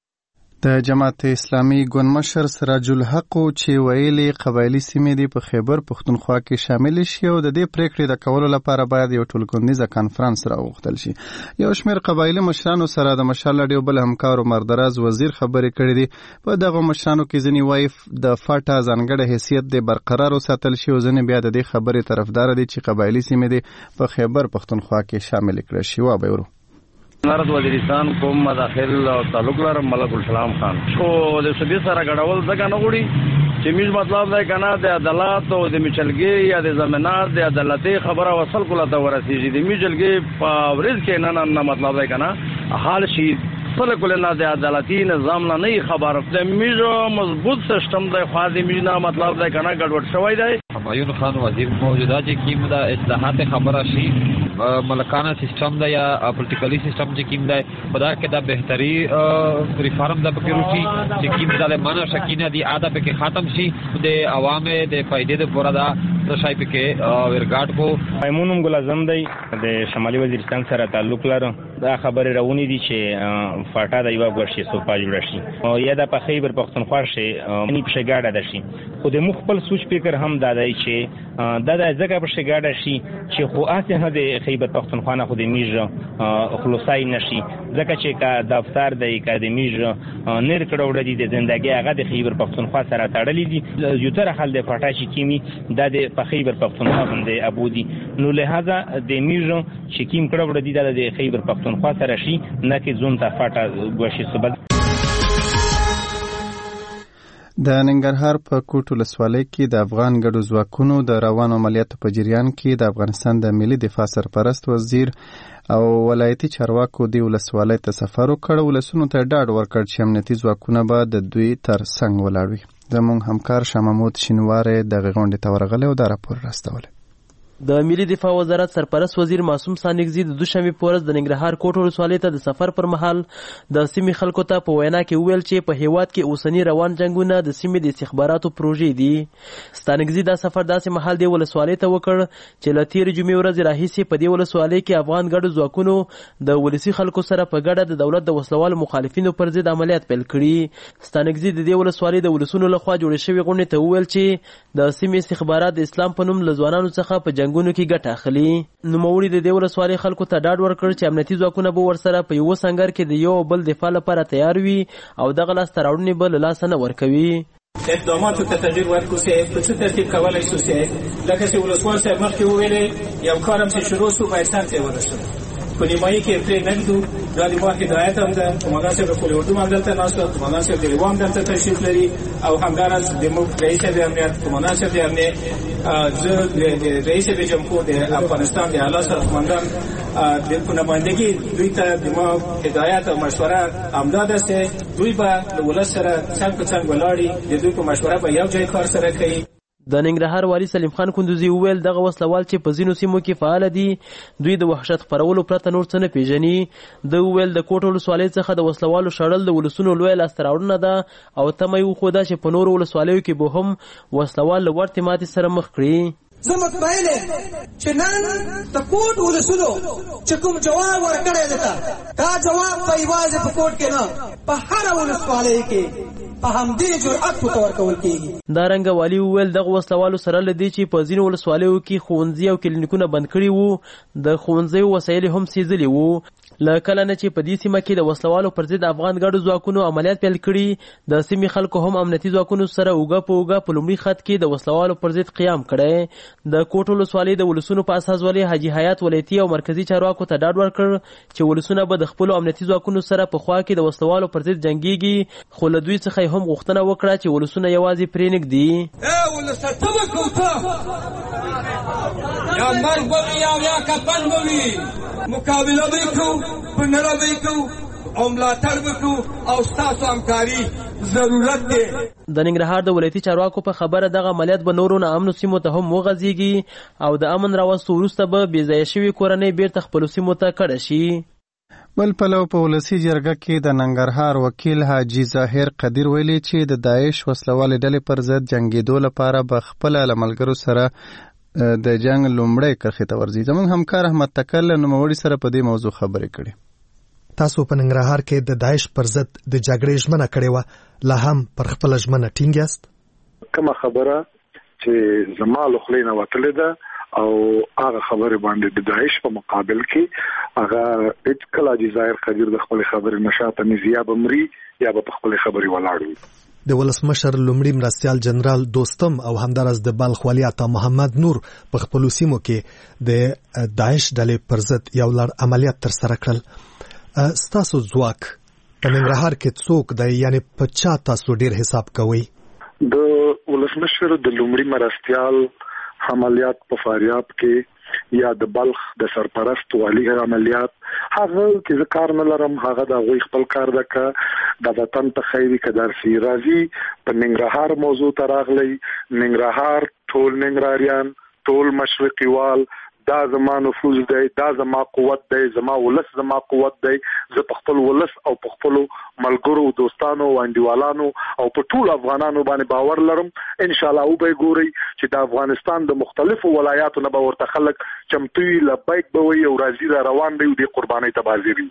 د جماعت اسلامي ګوند مشر سراج الحق چې ویلي قبایلی سیمې دي په خیبر پښتونخوا کې شامل شي او د دې پریکړې د کولو لپاره باید یو ټولګونیزه کانفرنس راوغوښتل شي. یو شمېر قبایلی مشرانو سره د مشال رادیو بل همکار مردراز وزیر خبرې کړې دي. په دغه مشرانو کې ځینې وایي د فاټا ځانګړی حیثیت دی برقرار وساتل شي او ځینې بیا د دې خبرې طرفدار دي چې قبایلی سیمې دي په خیبر پښتونخوا کې شامل کړل شي. وا به ورو نارد وزیرستان کوم مداخل او تعلق لرم ملک السلام خان خو د صوبې سره ګډول ځکه نه غوړي چې موږ مطلب دی کنه د عدالت او د میچلګي یا د ضمانت د عدالتي خبره وصل کوله ته ورسیږي د میچلګي په ورځ کې نه نه مطلب دی کنه حال شي سره کول نه د عدالتي نظام نه نه خبر د میجو مضبوط سیستم د خاصي مینا مطلب دی کنه ګډوډ شوی دی. همایون خان وزیر موجوده چې کیم د اصلاحات خبره شي ملکانه سیستم دا یا پولیټیکلی سیستم چې کیم دی خدا کې دا بهتري ریفارم د پکې روشي چې کیم د معنا شکینه دی اده پکې ختم شي د عوامه د فائدې د پورا دا شای پکې ورګاټ کو. میمونم ګل اعظم دی د شمالي وزیرستان سره تعلق لرم. دا خبره راونی دي چې فاټا د یو ورشي صوفا جوړ شي او یا د په خیبر پښتونخوا شي نی په شګاډه ده شي خو د مخ خپل سوچ فکر هم دا دی دی چې دا د ځکه په شګاډه شي چې خو اسه نه د خیبر پختونخوا نه خو د میژ خلاصای نشي ځکه چې کا دفتر د اکاډمیژ نیر کړه وړي د زندګي هغه د خیبر پختونخوا سره تړلې دي یو تر خل د پټا چې کیمی د په خیبر پختونخوا باندې ابودي نو لہذا د میژ چې کیم کړه وړي د خیبر پختونخوا سره شي نه کې زون ته فاټا غوښي سبب د ننګرهار په کوټ ولسوالۍ کې د افغان ګډو ځواکونو د روانو عملیاتو په جریان کې د افغانستان د ملي دفاع سرپرست وزیر او ولایتي چارواکو د ولسوالۍ ته سفر وکړ. ولسونو ته ډاډ ورکړ چې امنیتي ځواکونه به د دوی تر څنګ ولاړ وي. زموږ همکار شاه محمود شینواری دغه غونډې ته ورغلی او دا راپور راستولی. د ملي دفاع وزارت سرپرست وزیر معصوم سانګزي د دوشنبه په ورځ د ننګرهار کوټ ولسوالۍ ته د سفر پر مهال د سیمې خلکو ته په وینا کې ویل چې په هیواد کې اوسنی روان جنگونه د سیمې د استخباراتو پروژې دي. سانګزي دا سفر داسې مهال د ولسوالۍ ته وکړ چې له تېرې جمعې ورځې راهیسې په دې ولسوالۍ کې افغان ګډو ځواکونو د ولسي خلکو سره په ګډه د دولت د وسلوالو مخالفینو پر ضد عملیات پیل کړي. سانګزي د دې ولسوالۍ د ولسونو لخوا جوړې شوې غونډې ته ویل چې د سیمې استخبارات د اسلام په نوم له ځوانانو څخه په جنگونو کې ګټه اخلي. نوموړي د دې ولسوالۍ خلکو ته ډاډ ورکړ چې امنیتي ځواکونه به ورسره په یوه سنګر کې د یو بل دفاع لپاره تیار وي او دغه لاسته راوړنې به له لاسه نه ورکوي. اقداماتو ته تغییر ورکړو چې په څه ترتیب کولی شو چې لکه چې ولسوال صاحب مخکې وویلې یو کار هم چې شروع شو باید سم ته ورسېږو. په نیمایي کې پرې نه ږدو دا د ما هدایت هم ده. قمندان صاحب د خپل اردو هم دلته ناست و، قمندان صاحب د لیوا هم دلته تشریف لري او همداراز د موږ رئیس د امنیت قمندان صاحب د امنیت زه د رئیس جمهور د افغانستان د اعلی سرقمندان د نمایندګي دوی ته د ما هدایت او مشوره همدا ده چې دوی به له ولس سره څنګ په څنګ ولاړي د دوی په مشوره به یو ځای کار سره کوي. د ننګرهار والي سلیم خان کندوزي وویل دغه وسلوال چې په ځینو سیمو کې فعال دي دوی د وحشت خپرولو پرته نور څه نه پیژني. د وویل د کوټ ولسوالۍ څخه د وسلوالو شړل د ولسونو لویه لاسته راوړنه ده او تمه یې وښوده چې په نورو ولسوالیو کې به هم وسلوال له ورتې ماتې سره مخ کړي. زه مطمئن یم چې نن د کوټ ولسونو چې کوم جواب ورکړی دی دا جواب په یوازې په کوټ کې نه په هره ولسوالۍ کې په همدې جرأت ورته ورکول کېږي. دا رنګه والي وویل دغه وسلوالو سره له دې چې په ځینو ولسوالیو کې ښوونځي او کلینیکونه بند کړي وو د ښوونځیو وسایل هم سیزلي وو. له کله نه چې په دې سیمه کې د وسلوالو پر ضد افغان ګډو ځواکونو عملیات پیل کړي د سیمې خلکو هم امنیتي ځواکونو سره اوږه په اوږه په لومړي خط کې د وسلوالو پر ضد قیام کړی. د کوټ ولسوالۍ د ولسونو په اساس والي حاجي حیات ولایتي او مرکزي چارواکو ته ډاډ ورکړ چې ولسونه به د خپلو امنیتي ځواکونو سره په خوا کې د وسلوالو پر ضد جنګیږي خو له دوی څخه هم غوښتنه وکړه چې ولسونه یوازې پرې نږدي. ولسه ته به کوته یا مرګ به یا یا کفن به وي مقابله به کوو په نره به کوو او ملاتړ به کوو او ستاسو همکاري ضرورت دی. د ننګرهار د ولایتي چارواکو په خبره دغه عملیات به نورو ناامنو سیمو ته هم وغځېږي او د امن راوستو وروسته به بې ځایه شوي کورنۍ بیرته خپلو سیمو ته کډه شي. بل پلو په ولسی جرګه کې د ننګرهار وکیل حاجی ظاهر قدیر ویلي چې د داعش وسلوالې ډلې پر ضد جنګېدو لپاره به خپله له ملګرو سره د جنگ لومړی کرښې ته ورځي. زموږ همکار احمد تکل له نوموړي سره په دې موضوع خبرې کړي. تاسو په ننګرهار کې د داعش پر ضد د جګړې ژمنه کړې وه، لا هم پر خپله ژمنه ټینګ یاست؟ کومه خبره چې زما له خولې نه وتلې ده او هغه خبره باندې د داعش په مقابل کې هغه هیڅ کله حاجي ظاهر قدیر د خپل خبرې نشاته نزیا بمري یا به خپل خبرې ولاړ وي. د ولسمشر لومړي مرستیال جنرال دوستم او همدارس د بلخ والي عطا محمد نور په خپلو سیمو کې د داعش ډلې پر ضد یو لړ عملیات ترسره کړل. ستاسو ځواک په ننګرهار کې څوک دی؟ یعنې په چا تاسو ډیر حساب کوئ؟ د ولسمشر د لومړي مرستیال عملیات په فاریاب کې یا د بلخ د سرپرست والی عملیات هغه کې زه کار نه لرم، هغه د غوي خپل کار ده که د وطن ته خیری کدار سی راځي. په ننګرهار موضوع ته راغلی، ننګرهار ټول ننګرهاریان ټول مشرقي وال دا زما نفوذ دی، دا زما قوت دی، زما ولس زما قوت دی. زه په خپل ولس او په خپل ملګرو دوستانو او انډیوالانو او په ټول افغانانو باندې باور لرم. ان شاء الله او به ګوري چې د افغانستان د مختلفو ولایاتو نه به ورته خلک چمتوي لبیک به وي او راځي را روان دی او د قربانۍ ته حاضر وي.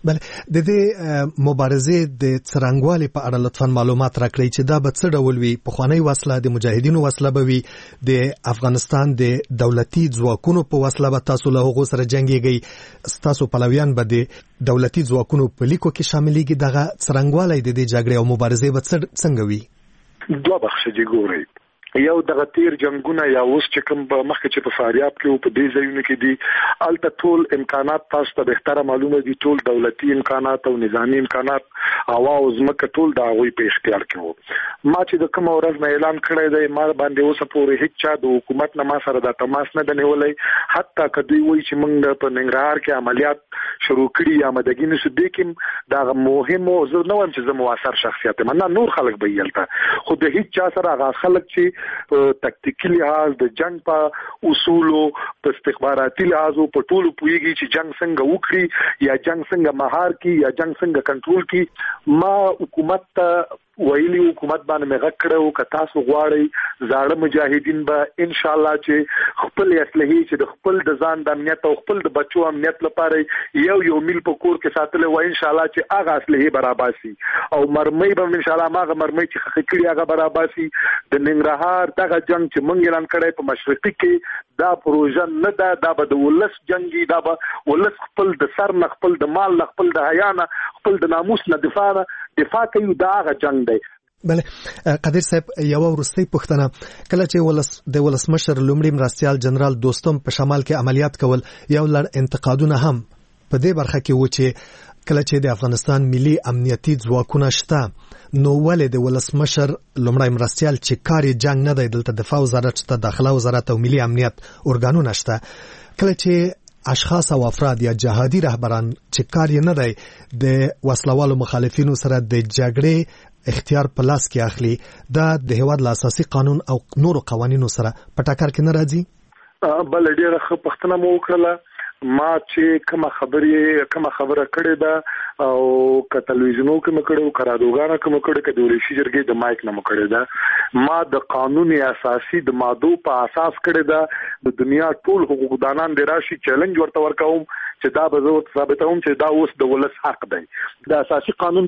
بله د دې مبارزې د څرنګوالي په اړه لطفاً معلومات راکړئ چې دا به څه ډول وي. پخوانی وسله د مجاهدینو وسله به وي، د افغانستان د دولتي ځواکونو په وسله به تاسو له هغو سره جنګېږئ، ستاسو پلویان به د دولتي ځواکونو په لیکو کې شاملېږي. دغه څرنګوالی د دې جګړې او مبارزې به څنګه وي؟ دوه بخښه دي ګورئ. یو دغه تیر جنگونه یا اوس چې کوم مخکې چې په فاریاب کې او په دې ځایونو کې دي الته ټول امکانات تاسو ته بهتره معلومه دي، ټول دولتي امکانات او نظامی امکانات هوا او ځمکه ټول د هغوی په اختیار کې وو. ما چې د کوم ورځ نه اعلان کړی دی ما باندې اوسه پورې هیڅ چا د حکومت نه ما سره د تماس نه دی نیولی، حتی که دوی وایي چې موږ په ننګرهار کې عملیات شروع کړي یا آمدګي نشو دې کې دغه مهمو زه نه وایم چې زه موثر شخصیت یم، نه نور خلک به یې هلته، خو د هیڅ چا سره هغه خلک چې په تکتیکي لحاظ د جنگ په اصولو په استخباراتي لحاظو په ټولو پوهیږي چې جنگ څنګه وکړي یا جنگ څنګه مهار کی یا جنگ څنګه کنټرول کی. ما حکومت ته ویلي حکومت باندې مې غږ کړی که تاسو غواړئ زاړه مجاهدین به ان شاء الله چې خپل اصلحي چې د خپل د ځان د امنیت او خپل د بچو امنیت لپاره یو یو میل په کور کې ساتل و ان شاء الله چې هغه اصلحي برابر شي او مرمۍ به ان شاء الله ماغه مرمۍ چې خخ کړي هغه برابر شي. د ننګرهار دغه جنگ چې مونږ اعلان کړی په مشرقي کې دا پروژه نه ده، دا به د ولس جنگي، دا به ولس خپل د سر نه خپل د مال نه خپل د حیا نه خپل د ناموس نه دفاع نه دفاع کوي، دا هغه جنگ دی. بله قادر صاحب یو ورستۍ پوښتنه، کله چې ولس د ولسمشر لومړي مرستیال جنرال دوستم په شمال کې عملیات کول یو لړ انتقادونه هم په دې برخه کې و چې کله چې د افغانستان ملي امنیتي ځواکونه شته نو ولې د ولسمشر لومړی مرستیال چې کاری جنگ نه دی، دلته دفاع وزارت شته، داخله وزارت او ملي امنیت ارګانونه شته، کله چې اشخاص او افراد یا جهادي رهبران چې کار یې نه دی د وسلوالو مخالفینو سره د جګړې اختیار په لاس کې اخلي، دا د هیواد له اساسي قانون او نورو قوانینو سره په ټکر کې نه راځي؟ بل ډیره ښه پوښتنه مو وکړله. ما چې کومه خبرې کومه خبره کړې ده او که تلویزیونو کې مې کړې او که رادیوګانو کې مې کړې که د ولسي جرګې د مایک نه مې کړې ده، ما د قانون اساسي د مادو په اساس کړې ده. د دنیا ټول حقوقدانان د راشي چیلنج ورته ورکوم چې دا به زه ثابتوم چې دا اوس د ولس حق دی. د اساسي قانون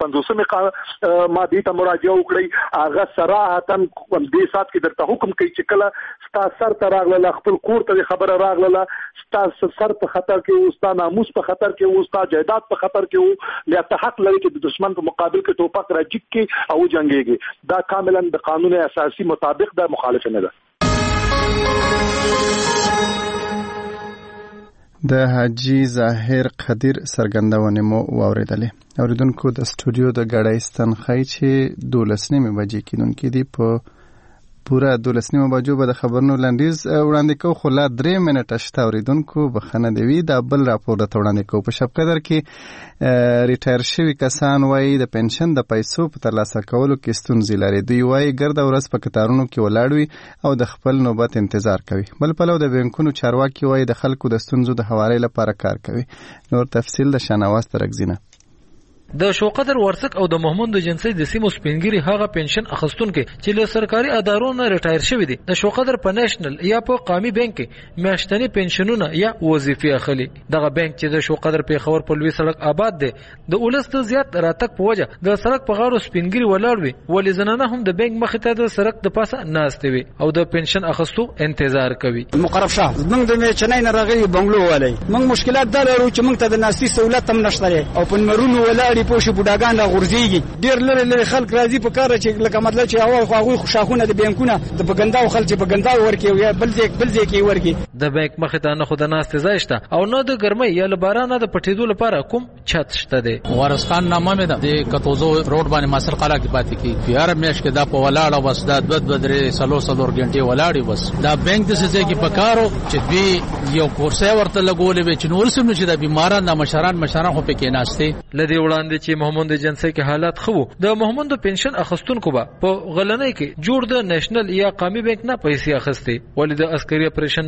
پنځوسمې مادې ته مراجعه وکړئ، هغه صراحتا دې سات کې درته حکم کوي چې کله ستا سر ته راغله خپل کور ته خبره راغله ستا سر په خطر کې وو، ستا ناموس په خطر کې وو، ستا جایداد په خطر کې وو، بیا ته حق لري چې د دشمن په مقابل کې ټوپک راجیک کې او جنګېږي. دا کاملا د قانون اساسي مطابق د مخالف نه ده. د حاجی ظاهر قدیر سرګندونه مو واوریدلې. اوریدونکو د سټوډیو د غړای ستنخای چې دولس نیمه بجې کېدونکې دی په پورا دولس نیمه بجو به د خبرونو لنډیز وړاندې کوو، خو لا درې منټه شته. اوریدونکو بخښنه دی وي دا بل راپور درته وړاندې کوو. په شب قدر کې ریټایر شوي کسان وایي د پنشن د پیسو په ترلاسه کولو کې ستونزې لري. دوی وایي ګرده ورځ په کتارونو کې ولاړ وي او د خپل نوبت انتظار کوي. بل پلو د بانکونو چارواکي وایي د خلکو د ستونزو د هواري لپاره کار کوي. نور تفصیل د شانواز ترګزینه. د شوقدر ورسک او د محمود جنسي د سیمو سپینګری هغه پنشن اخستونکو چې له سرکاري ادارو نه ریټایر شوی دي د شوقدر په نېشنل یا په قومي بانک کې میاشتنی پنشنونه یا وظیفي اخلي. دغه بانک چې د شوقدر په خبر په لوی سړک آباد دي د ولست زیات راتک په وجه د سړک په غاړو سپینګری ولاړ وي، ولې زنانه هم د بانک مخ ته د سړک د پاسه ناشته وي او د پنشن اخستو انتظار کوي. مقرب شاه موږ د چنای نه راغلي بنگلو ولای موږ مشکلات دلرو چې موږ ته د ناسي سہولت هم نشته او په مرونو ولاړ پوښي بډاګان را غورځيږي. ډېر لري لري خلک راځي په کار چې لکه مطلب چې اول خو هغه شاخونه د بانکونه د بګنداو خلک چې بګنداو ورکی یا بل ځای بل ځای کې ورکی. د بانک مخ ته نه خود ناست زایشته او نه د ګرمۍ یا لبارانه د پټېدو لپاره کوم چت شته دی. ورستان نامه مې ده د کتوزو روډ باندې ماسل قلا کې پاتې کی پیار مېش کې دا په ولاړه بس دا د بدرې سلو سلو غنټې ولاړې بس دا بانک د څه کې پکارو چې دوی یو کورسه ورته لګولې به چې نور سم نشي د بیماران د مشران مشران خو پکې ناشته لدی وړاندې چې محمود جنسي کې حالات خو د محمود پنشن اخستونکو به په غلنۍ کې جوړ د نېشنل یا قومي بانک نه پیسې اخستي، ولې د عسکري اپریشن نه وړاندې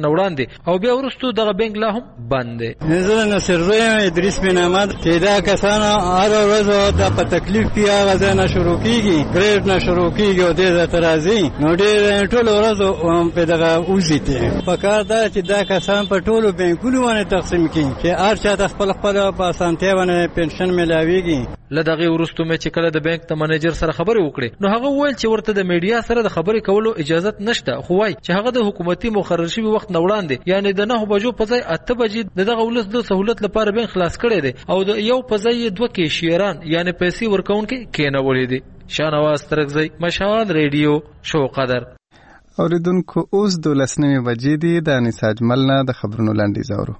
دي او بیا ورستو دغه بانک لا هم بند دی. زه نصر روی ادریس بن احمد چې دا کسانه هر ورځ د په تکلیف کې هغه ځای نه شروع کیږي ګریډ نه شروع کیږي او دې ته راځي نو ډېر ټول ورځ په دغه اوزیته په کار دا چې دا کسان په ټولو بانکونو باندې تقسیم کړي چې هر چا ته خپل خپل په اسانتیا باندې پنشن ملاويږي. لدغه ورستو مې چې کله د بانک ته منیجر سره خبرې وکړې نو هغه وویل چې ورته د میډیا سره د خبرې کولو اجازه نشته خو وايي چې هغه د حکومتي مقرر شوی وخت نه وړاندې یعنی د نه بجو په ځای اته بجې دغه ولس د سہولت لپاره بانک خلاص کړی دی او د یو په ځای دوه کیشیران یعنی پیسې ورکونکي کېنولې دي. شانواز ترغزی مشال ریډیو شو قدر اوریدونکو اوس دولس نیمه بجې دي د انیس اجمل نه د خبرونو لاندې زاورو.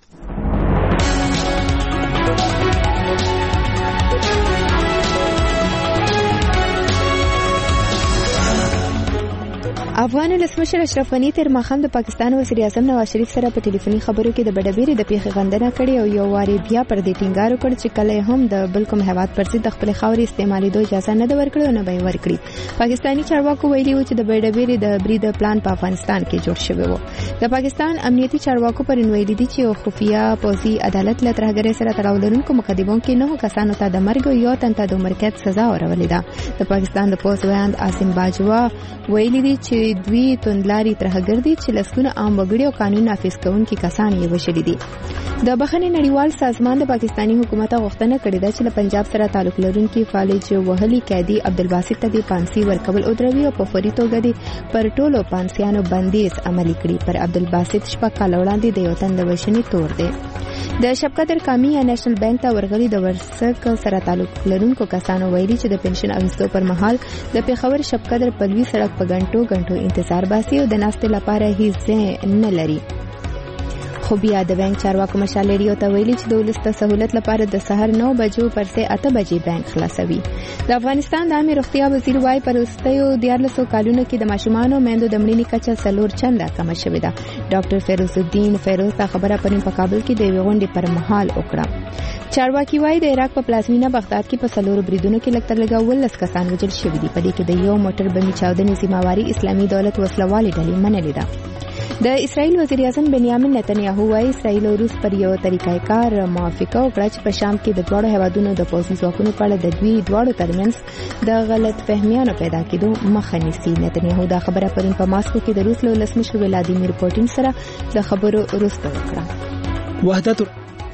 افغان ولسمشر اشرف غنی تر ماښام د پاکستان وزیر اعظم نواز شریف سره په ټلیفوني خبرو کې د بډبېرې د پیښې غندنه کړې او یو واري بیا پر دې ټینګار وکړ چې کله هم د بل کوم هیواد پر ضد خپل خاورې استعمالېدو اجازه نه ده ورکړې او نه به یې ورکړي. پاکستاني چارواکو ویلي و چې د بډبېرې د برید پلان په افغانستان کې جوړ شوی و. د پاکستان امنیتي چارواکو پرون ویلي دي چې یو خفیه پوځي عدالت له ترهګرۍ سره تړاو لرونکو مقدمو کې نهو کسانو ته د مرګ او یو تن ته د عمر قید سزا ورولې ده. د پاکستان د پوځ ویاند عاصم باجوا ویلي دي چې دوی توندلاري ترهګر دي چې لسګونه عام وګړي او قانون نافذ کوونکي کسان یې وشلي دي. د بخښنې نړیوال سازمان د پاکستاني حکومت غوښتنه کړې ده چې له پنجاب سره تعلق لرونکي فالج وهلي قیدي عبدالباسط ته د پانسي ورکول او دروي او په فوري توګه دي پر ټولو پانسیانو بندیز عملي کړي. پر عبدالباسط شپږ کاله وړاندې د یو تن د وژنې تور دی. د شبقدر کامی یا نېشنل بانک ته ورغلي د ورسک سره تعلق لرونکو کسانو ویلي چې د پنشن اخیستو پر مهال د پیښور شبقدر پلوي سړک په غنټو غنټو انتظار باسي او د ناستې لپاره هیڅ ځای نه لري. خو بیا د بانک چارواکو مشال ریډیو ته ویلي چې د ولس د سہولت لپاره د سحر نو بجو پر سه اته بجې بانک خلاصوي. د افغانستان د عامه روغتیا وزیر وايي پر وروستیو دیارلسو کالونو کې د ماشومانو میندو د مړینې کچه څلور چنده کمه شوې ده. ډاکټر فیروز الدین فیروز ته خبره پرون په کابل کې د یوې غونډې پر مهال وکړه. چارواکي وايي د عراق په پلازمینه بغداد کې په څلورو بریدونو کې لږ تر لږه ولس کسان وژل شوي دي. په دې کې د یو موټر بمي چاودنې ذمہواري اسلامي دولت وسلوالې ډلې منلې ده. د اسرائیل وزیر اعظم بنیامین نتنیاهو وايي اسرائیل او روس پر یو طریقه کار موافقه وکړه چې په شام کې د دوه هیوادونو د پوځي ځواکونو په اړه د دوی دواړو ترمنځ د غلط فهمیانو پیدا کېدو مخه نیسي. نتنیاهو دا خبره پرون په ماسکو کې د روس له ولسمشر ولادیمیر پوتین سره د خبرو وروسته وکړه. وحدت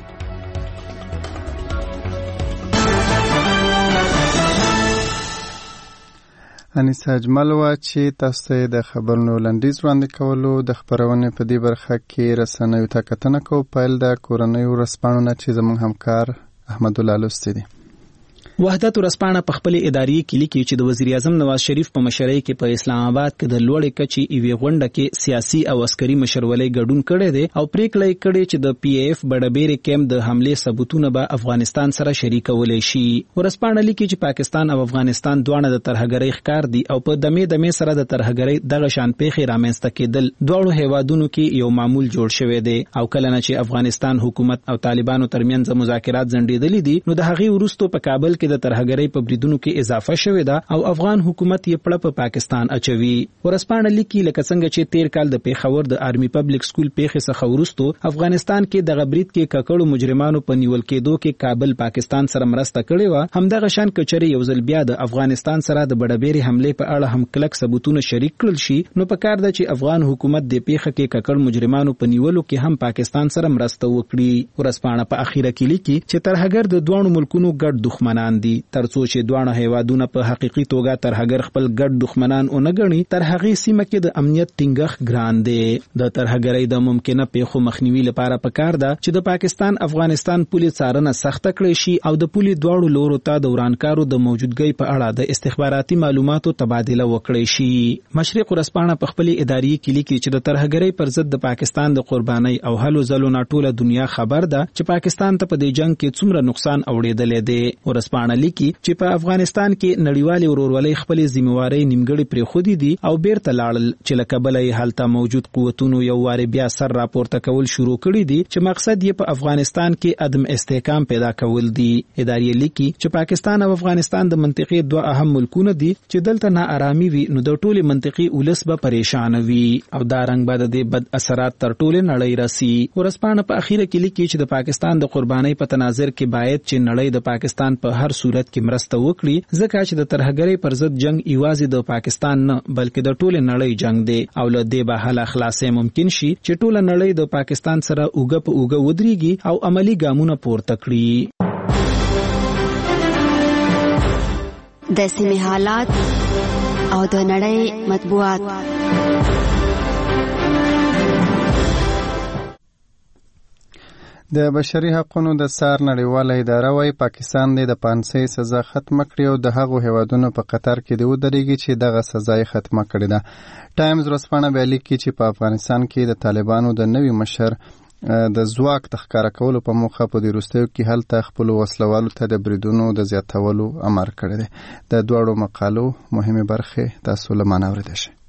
انیس اجمل وا چې تاسو ته د خبرونو لنډیز وړاندې کولو د خبرونې په دې برخه کې رسنیو ته کتنه کو پیل د کورنۍ ورسپانو نه چې زموږ همکار احمد الله لوستی دی. وحدت ورسپانه په خپل اداري کې لیکي چې د وزیر اعظم نواز شریف په مشرۍ کې په اسلام آباد کې د لوړې کچې ایوي غونډه کې سیاسي او عسکري مشرولۍ ګډون کړي دي او پریکړه کړې چې د پی ایف بډبېرې کیمپ د حمله ثبوتونه به افغانستان سره شریکولای شي. ورسپانه لیکي چې پاکستان او افغانستان دواړه د ترهګرۍ ښکار دي او په دمه دمه سره د ترهګرۍ دغه شان پیښې رامنځته کېدل دواړو هیوادونو کې یو معمول جوړ شوی دی او کله نه چې افغانستان حکومت او طالبانو ترمنځ مذاکرات ځنډېدلې دي نو د هغې وروسته په کابل کې د ترهګرۍ په بریدونو کې اضافه شوې ده او افغان حکومت یې پړه په پاکستان اچوي. ورسپانه لیکي لکه څنګه چې تیر کال د پیښور د آرمي پبلک سکول پیښې څخه وروسته افغانستان کې د غبرید کې ککړو مجرمانو په نیول کېدو کې کابل پاکستان سره مرسته کړې و همدغه شان کچري یو ځل بیا د افغانستان سره د بډبېرې حمله په اړه هم کلک ثبوتونه شریک کړل شي نو په کار ده چې افغان حکومت د پیښه کې ککړ مجرمانو په نیولو کې هم پاکستان سره مرسته وکړي. ورسپانه په اخیره کې لیکي چې ترهګر د دوه ملکونو ګډ دښمنان دي ترڅو چې دوه هیوادونه په حقيقي توګه ترهګر خپل ګډ دښمنان اون غني تر هغه سیمه کې د امنیت ټینګښ ګران دی. د ترهګرۍ د ممکنه پیښو مخنیوي لپاره پکار ده چې د پاکستان افغانستان پولیس څارنه سخت کړي شي او د پولیس دواړو لورو ته د ورانکارو د موجودګۍ په اړه د استخباراتي معلوماتو تبادله وکړي شي. مشرق ورسپانه په خپل اداري کې لیکي چې د ترهګرۍ پر ضد د پاکستان د قربانۍ او هلو ځلو نه ټوله دنیا خبر ده چې پاکستان ته په دې جنگ کې څومره نقصان اوریدل دي. ورسپانه ورځپاڼه لیکي چې په افغانستان کې نړیوالې ورورولۍ خپلې ذمہوارۍ نیمګړې پرېښودې دي او بیرته لاړل چې له کبله یې هلته موجود قوتونو یو وارې بیا سر راپورته کول شروع کړي دي چې مقصد یې په افغانستان کې عدم استحکام پیدا کول دي. ادارې لیکي چې پاکستان او افغانستان د منطقې دوه اهم ملکونه دي چې دلته ناارامي وي نو د ټولې منطقې ولس به پریشان وي او دا رنګ به د دې بد اثرات تر ټولې نړۍ رسي. ورځپاڼه په اخیره کې لیکي چې د پاکستان د قربانۍ په تناظر کې باید چې نړۍ د پاکستان په هر صورت کې مرسته وکړي ځکه چې د ترهګرۍ پر ضد جنگ یوازې د پاکستان نه بلکې د ټولې نړۍ جنگ دی او له دې به هله خلاصې ممکن شي چې ټوله نړۍ د پاکستان سره اوږه په اوږه ودرېږي او عملی ګامونه پورته کړي. د سیمې حالات او د نړۍ مطبوعات. د بشري حقوقو د سار نړیواله اداره وايي پاکستان د پانسۍ سزا ختمه کړې او د هغو هیوادونو په قطر کې د ودرېږي چې دغه سزا یې ختمه کړې ده. ټایمز ورځپاڼه بیا لیکي چې په افغانستان کې د طالبانو د نوي مشر د ځواک د ښکاره کولو په موخه په دې وروستیو کې هلته خپلو وسلوالو ته د بریدونو د زیاتولو امر کړی دی. د دواړو مقالو مهمې برخې تاسو له ما اورېدای شئ.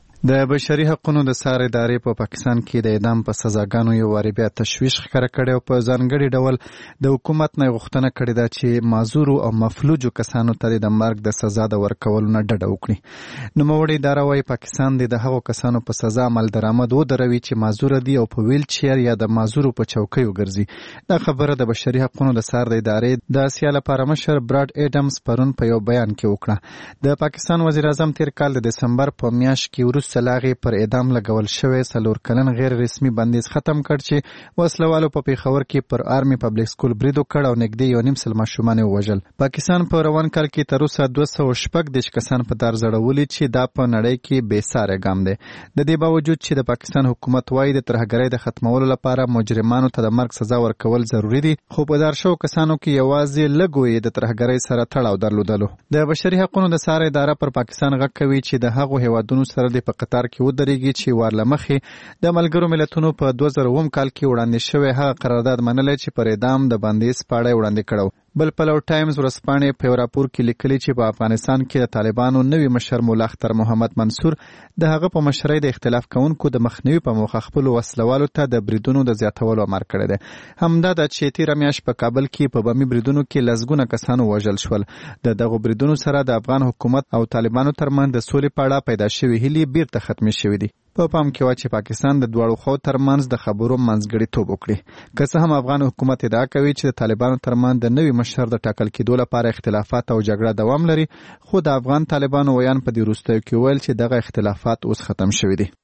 د بشري حقوقو د سار ادارې په پاکستان کې د اعدام په سزاګانو یو وارې بیا تشویش ښکاره کړی او په ځانګړي ډول د حکومت نه غوښتنه کړې ده چې معذورو او مفلوجو کسانو ته د مرګ د سزا د ورکولو نه ډډه وکړي. نوموړې اداره وايي پاکستان د هغو کسانو په سزا عمل درآمد ودروي چې معذوره دي او په ویل چیر یا د معذورو په چوکیو ګرځي. دا خبره د بشري حقوقو د سار د ادارې د اسیا لپاره مشر براډ ایډمز پرون په یو بیان کې وکړه. د پاکستان وزیر اعظم تیر کال د دسمبر په میاشت کې وروسته لاغې پر اعدام لګول شوی څلور کلن غیر رسمي بندیز ختم کړ چې وسلوالو په پیښور کې پر آرمي پبلک سکول برید وکړ او نږدې یو نیم سل ماشومان ووژل. پاکستان په روان کال کې تر اوسه دوه سوه شپږ دېرش کسان په دار ځړولي چې دا په نړۍ کې بې ساري ګام دی. د دې باوجود چې د پاکستان حکومت وايي د ترهګرۍ د ختمولو لپاره مجرمانو ته د مرګ سزا ورکول ضروری دي خو په دار شو کسانو کې یوازې لږ د ترهګرۍ سره تړاو درلودلو. د بشري حقوقو د سار اداره پر پاکستان غږ کوي چې د هغو هیوادونو سره د په قطار کې ودرېږي چې وارله مخې د ملګرو ملتونو په دوه زره اووم کال کې وړاندې شوی هغه قرارداد منلی چې پر اعدام د بندیز په اړه وړاندې کړی. بل پلو ټایمز ورځپاڼې په یو راپور کې لیکلي چې په افغانستان کې د طالبانو نوي مشر مولا اختر محمد منصور د هغه په مشرۍ د اختلاف کوونکو د مخنیوي په موخه خپلو وسلوالو ته د بریدونو د زیاتولو امر کړی دی. همدا ده چې تېره میاشت په کابل کې په بمي بریدونو کې لسګونه کسان ووژل شول. د دغو بریدونو سره د افغان حکومت او طالبانو ترمنځ د سولې په اړه پیدا شوې هیلې بیرته ختمې شوې دي. په پام کې وا چې پاکستان د دواړو خواو ترمنځ د خبرو منځګړیتوب وکړي. که څه هم افغان حکومت ادعا کوي چې د طالبانو ترمنځ د نوي مشر د ټاکل کېدو لپاره اختلافات او جګړه دوام لري خو د افغان طالبانو ویان په دې وروستیو کې ویل چې دغه اختلافات اوس ختم شوي دي.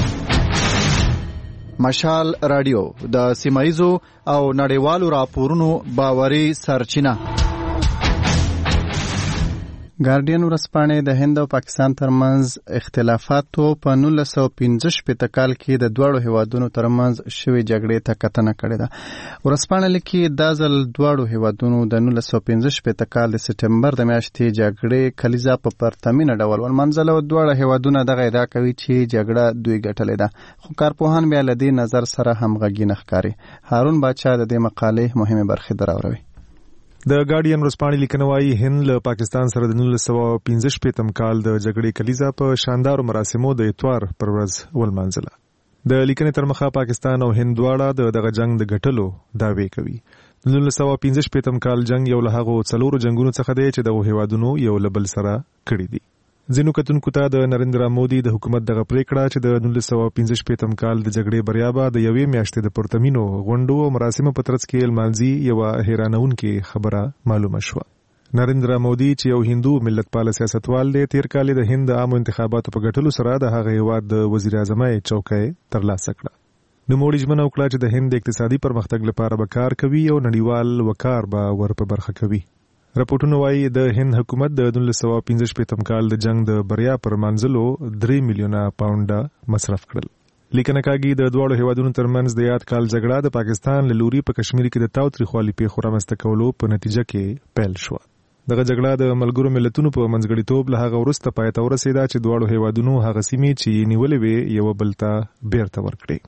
مشال رادیو د سیمایزو او نړیوالو راپورونو باوري سرچینه. ګارډین ورځپاڼې د هند او پاکستان ترمنځ اختلافاتو په نولس سوه پنځه شپېته کال کې د دواړو هیوادونو ترمنځ شوې جګړې ته کتنه کړې ده. ورځپاڼه لیکي دا ځل دواړو هیوادونو د نولس سوه پنځه شپېته کال د سپټمبر د میاشتې جګړې کلیزه په پرتمینه ډول ولمنځله او دواړه هیوادونه دغه ادعا کوي چې جګړه دوی ګټلې ده خو کارپوهان بیا له دې نظر سره همغږي نه ښکاري. هارون باچا د دې مقالې مهمې برخې دراوروي. د ګارډین ورځپاڼې لیکنه وايي هند له پاکستان سره د نولس سوه پنځه شپېتم کال د جګړې کلیزه په شاندارو مراسمو د اتوار پر ورځ ولمانځله. د لیکنې تر مخه پاکستان او هند دواړه د دغه جنگ د ګټلو دعوې کوي. د نولس سوه پنځه شپېتم کال جنگ یو له هغو څلورو جنگونو څخه دی چې دغو هیوادونو یو له بل سره کړي دي. ځینو کتونکو ته د نریندرا مودي د حکومت دغه پریکړه چې د نولس سوه پنځه شپېتم کال د جګړې بریا به د یوې میاشتې د پرتمینو غونډو او مراسمو په ترڅ کې لمانځي یوه حیرانونکې خبره معلومه شوه. نریندرا مودي چې یو هندو ملتپاله سیاستوال دی تیر کال د هند د عامو انتخاباتو په ګټلو سره د هغه هیواد د وزیر اعظمۍ چوکۍ ترلاسه کړه. نوموړي ژمنه وکړه چې د هند اقتصادي پرمختګ لپاره به کار کوي او نړیوال وقار به ور په برخه کوي. راپورټونه وايي د هند حکومت د نولس سوه پنځه شپېتم کال د جنگ د بریا پر منځلو درې میلیونه پاونډه مصرف کړل. لیکنه کاږي د دواړو هیوادونو ترمنځ د یاد کال جګړه د پاکستان له لوري په کشمیر کې د تاوتریخوالي پیښو رامنځته کولو په نتیجه کې پیل شوه. دغه جګړه د ملګرو ملتونو په منځګړیتوب له هغه وروسته پای ته ورسېده چې دواړو هیوادونو هغه سیمې چې نیولې وې یو بل ته بیرته ورکړې.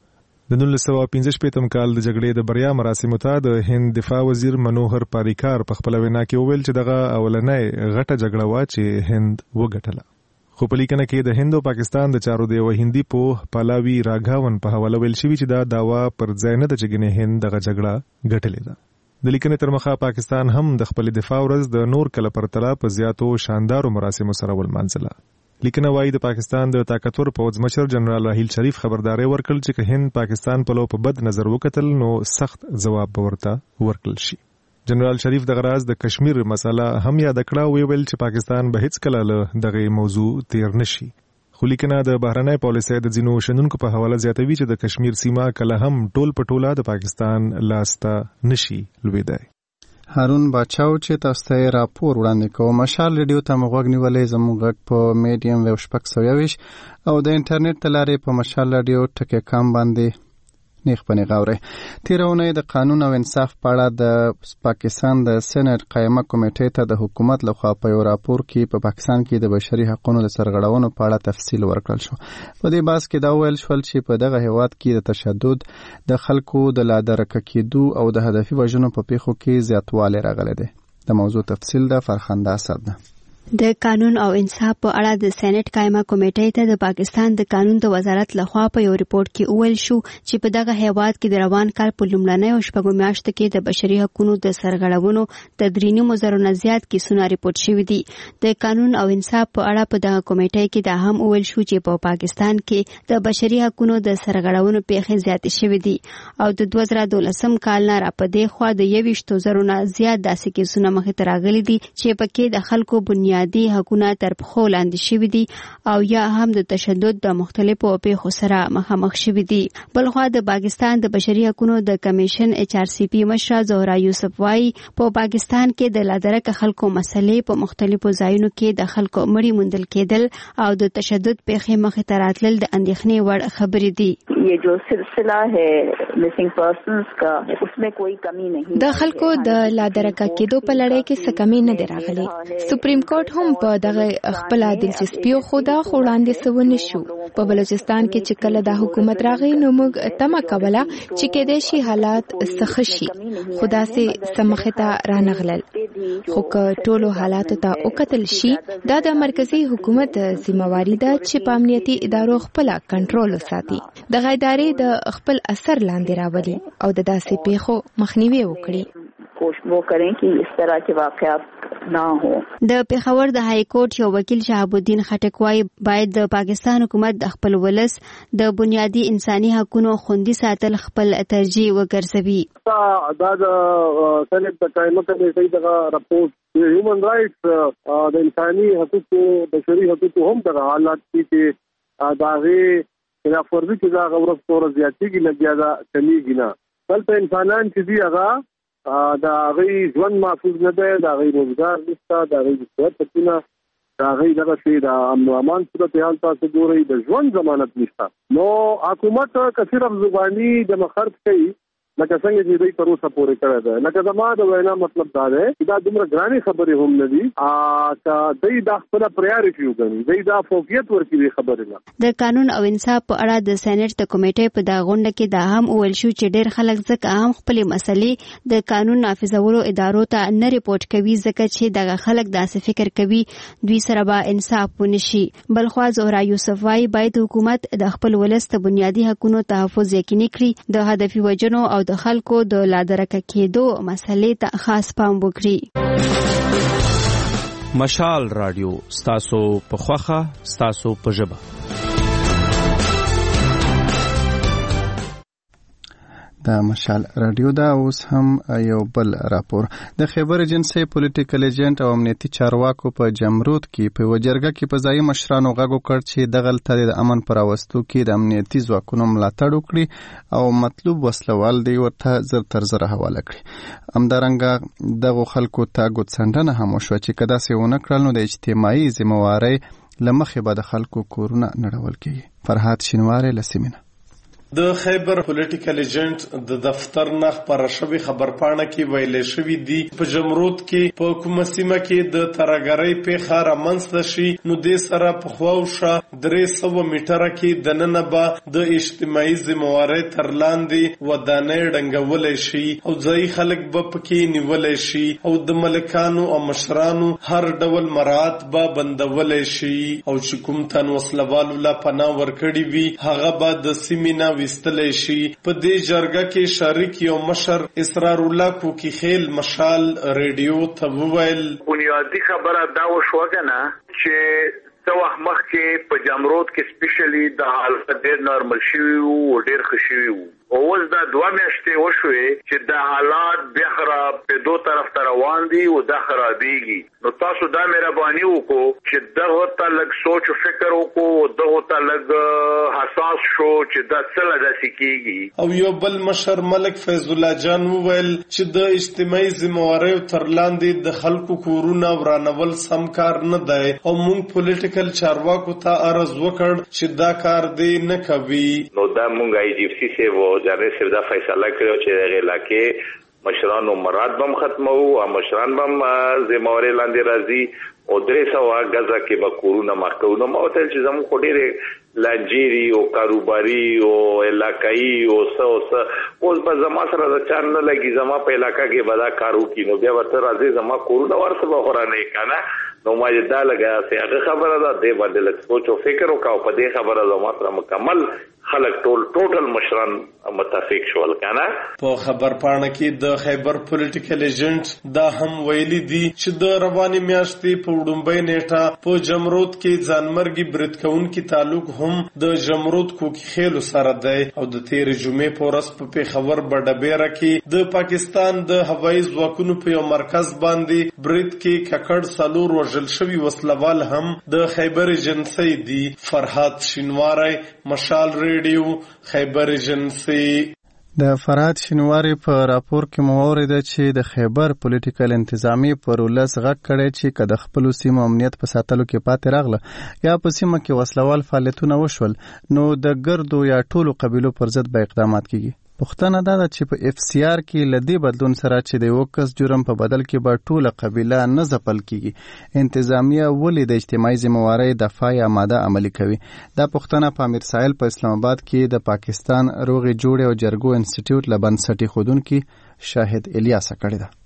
د نولس سوه پنځه شپېتم کال د جګړې د بریا مراسمو ته د هند دفاع وزیر منوهر پاریکار په خپل وینا کې وویل چې دغه اولنۍ غټه جګړه وه چې هند وګټله. خو په لیکنه کې د هند او پاکستان د چارو د یو هندي پوه پالاوي راګاون په حواله ویل شوی چې دا داوا پر ځای نه ده چې ګنې هند دغه جګړه ګټلې ده. د لیکنې تر مخه پاکستان هم د خپل دفاع ورځ د نور کله پرتله په زیاتو شاندارو مراسمو سره ولمانځله. لیکنه وايي د پاکستان د طاقتور پوځ مشر جنرال راحیل شریف خبرداري ورکړل چې که هند پاکستان په لو په بد نظر وکتل نو سخت جواب به ورته ورکړل شي. جنرال شریف دغه راز د کشمیر مسله هم یاد کړه او ویل چې پاکستان به هیڅ کله له دغه موضوع تیر نشي. خو لیکنه د بهرنۍ پالیسۍ د ځینو شنونکو په حواله زیاتوي چې د کشمیر سیمه کله هم ټول پټوله د پاکستان لاسته نشي لویدای. هارون باچاو چې تاسو ته راپور وړاندې کوم. مشال ریډیو ته موږ نیولې زموږ غږ په میډیم ویو شپږ سوه یویش او د انټرنیټ ته لارې په مشال ریډیو ټکی کام باندې نیخ پنې غاورې. تیرونه د قانون او انصاف په اړه د پاکستان د سېنات قائمه کمیټې ته د حکومت لخوا په یو راپور کې په پاکستان کې د بشري حقوقو د سرغړونو په اړه تفصیل ورکړل شو. په دې بحث کې دا ویل شول چې په دغه هیواد کې د تشدد د خلکو د لادرکه کېدو او د هدفي وژنو په پیښو کې زیاتوالی راغلی دی. د موضوع تفصیل د فرخنده اسد ده. د قانون او انصاف په اړه د سېنات قائمه کمیټې ته د پاکستان د قانون د وزارت لخوا په یو ریپورت کې وویل شو چې په دغه هیواد کې د روان کال په لومړنیو شپږو میاشتو کې د بشري حقوقو د سرغړونو د درې نیمو زرو نه زیات کیسونه ریپورت شوي دي. د قانون او انصاف په اړه په دغه کمیټې کې دا هم وویل شو چې په پاکستان کې د بشري حقوقو د سرغړونو پیښې زیاتې شوي دي او د دوه زره دولسم کال نه راپدې خوا د یویشتو زرو نه زیات داسې کیسونه مخې ته راغلي دي چې پکې د خلکو بنیادي دی حقونه تر پخو لاندې شوي دي او یا هم د تشدد د مختلفو پیښو سره مخامخ شوي دي. بلخوا د پاکستان د بشري حقوقو د کمیشن ایچ آر سی پی مشره زهرا یوسف وايي په پاکستان کې د لادرکه خلکو مسلې په مختلفو ځایونو کې د خلکو مړی موندل کېدل او د تشدد پیښې مخې ته راتلل د اندېښنې وړ خبرې دي. یہ جو سلسلہ ہے مسنگ پرسنز کا اس میں کوئی کمی نہیں. د خلکو د لادرکه کېدو په لړۍ کې څه کمی نه دی راغلی. سپریم کورټ هم په دغه خپل دلچسپي خو دا وړاندې سونه شو. په بلوچستان کې چې کله د حکومت راغی نو موږ تمه کوله چې کېدای شي حالات سخت شي خدا سي سمخته رانغلل. خو که ټولو حالاتو ته وکتل شي دا د مرکزی حکومت ذمہواری ده چې په امنیتي ادارو خپل کنټرول وساتي، د ادارې د خپل اثر لاندې راولي او د داسې پیښو مخنیوي وکړي. کوشش وکړي چې اس طرح کے واقعات نه هو. د پیښور د های کورټ یو وکیل شهاب الدین خټک وايي باید د پاکستان حکومت د خپل ولس د بنیادی انساني حقوقو خوندي ساتل خپل ترجیح وګرځوي. دا د سېنات د قائمه کمیټې دغه راپورټ هیومن رائټس د انساني حقوقو بشري حقوقو هم دغه حالات کې داغه خلاف ورزي چې دا غوړ ستور زیاتېږي نه زیاده کمیږي نه. بلته انسانان چې دی هغه دا غي ژوند محفوظ نه ده، دا غي روزګار نشته، دا غي صحت پتونه، دا غي دغه شی دا امن او امان صورت حال تاسو ګورئ، د ژوند ضمانت نشته. نو حکومت کثیر افزوانی د مخرب کوي لکه څنګه چې دوی پر اوسه پورې کړی ده. لکه زما د وینا مطلب دا دی چې دا دومره ګرانې خبرې هم نه دي چې دوی دا خپله پریارټي وګڼي، دوی دا فوقیت ورکړي خبرې نه. د قانون او انصاف په اړه د سېنات د کمیټې په دا غونډه کې دا هم وویل شو چې ډېر خلک ځکه هم خپلې مسلې د قانون نافذولو ادارو ته نه ریپورټ کوي ځکه چې دغه خلک داسې فکر کوي دوی سره به انصاف ونشي. بلخوا زهرا یوسف وايي باید حکومت د خپل ولس ته بنیادي حقوقو تحفظ یقیني کړي، د هدفي وژنو او د خلکو د لادرکه کېدو مسلې ته خاص پام وکړي. مشال رادیو ستاسو په خوخه ستاسو په ژبه. د مشال رادیو دا اوس هم یو بل راپور. د خیبر ایجنسی پولیټیکل ایجنټ او امنیتي چارواکو په جمرود کې په وجرګه کې په ځای مشرانو غږ وکړ چې دغلته د امن پر راوستو کې د امنیتي ځواکونو ملاتړ وکړي او مطلوب وسلوال دی ورته زر تر زر حواله کړي. همدارنګه دغه خلکو ته ګوتڅنډنه هم وشوه چې که داسې ونه کړل نو د اجتماعي ذمہوارۍ له مخې به د خلکو کورونه نړول کېږي. فرهاد شینواری له سیمینه. د خیبر پولیټیکل ایجنټ د دفتر نه خبره شوې خبرپاڼه کې ویل شوې دي په جمرود کې په کومه سیمه کې د ترګرۍ پیښه رامنځته شي نو د سره په خواوشه درې سوه میټره کې د ننه به د اجتماعي ذمہوارۍ تر لاندې ودانۍ ډنګولی شي او ځایي خلک به پکې نیولی شي او د ملکانو او مشرانو هر ډول مراعات به بندولی شي او چې کوم تن وسلوالو لا پناه ورکړي وي هغه به د سیمې نه ویستلی شي. په دې جرګه کې شریک یو مشر اسرار الله کوکی خیل مشال ریډیو ته وویل بنیادی خبره دا وشوه کنه چې څه وخت مخکې په جمرود کې سپیشلی د حالت ډېر نارمل شوي وو او ډېر ښه شوي وو او اوس دا دوه میاشتې وشوې چې د حالات بیا خراب په دو طرف ته روان دي او دا خرابېږي. نو تاسو دا مهرباني وکړو چې دغه ته لږ سوچ او فکر وکړو او دغه ته لږ حساس شو چې دا څه له داسې کېږي. او یو بل مشر ملک فیض الله جان وویل چې د اجتماعي ذمہواریو تر لاندې د خلکو کورونه ورانول سم کار نه دی او موږ پولیټیکل چارواکو ته عرض وکړ چې دا کار دی نه کوي. نو دا موږ آی جی اف سی سے و جانب سے دا فیصله کړو چې هغه علاقې مشرانو مراد بم ختمو او مشران بم ذمہواری لاندې راځي او درې سوه غزه کې به کورونه مخکو نو ما ته چې زموږ خو ډېرې لانجیري او کاروباري او علاقایي او څه او څه اوس به زما سره د چار نه لګي زما په علاقه کې به دا کار وکړي نو بیا ورته راځي زما کورونه ورته به خورانه کنه نو ما یې دا لګا چې هغه خبره ده دې باندې لږ سوچ او فکر وکاو په دې خبره زما سره مکمل خلک ټول ټوټل مشران متفق شول کنه. په خبرپاڼه کې د خیبر پولیټیکل ایجنټ دا هم ویلي دي چې د رواني میاشتې په وړومبۍ نیټه په جمرود کې ځانمرګي برید کوونکي تعلق هم د جمرود کوکی خیلو سره دی او د تیرې جمعې په ورځ په پیښور بډبیره کې د پاکستان د هوایي ځواکونو په یو مرکز باندې برید کې ککړ څلور وژل شوي وسلوال هم د خیبر ایجنسۍ دي. فرهاد شینواری مشال ریډیو خیبر ایجنسۍ. د فرهاد شینواری په راپور کې مو اوریده چې د خیبر پولیټیکل انتظامی پر ولس غږ کړی چې که د خپلو سیمو امنیت په ساتلو کې پاتې راغله یا په سیمه کې وسلوال فعالیتونه وشول نو د ګردو یا ټولو قبیلو پر ضد به اقدامات کیږي. پوښتنه دا ده چې په اف سی آر کې له دې بدلون سره چې د یو کس جرم په بدل کې به ټوله قبیله نه ځپل کیږي انتظامیه ولې د اجتماعي ذمہوارۍ دفاع یا ماده عملي کوي؟ دا پوښتنه په امیر ساحل په اسلام آباد کې د پاکستان روغې جوړې او جرګو انسټیټیوټ له بنسټ ایښودونکي شاهد الیاس کړې ده.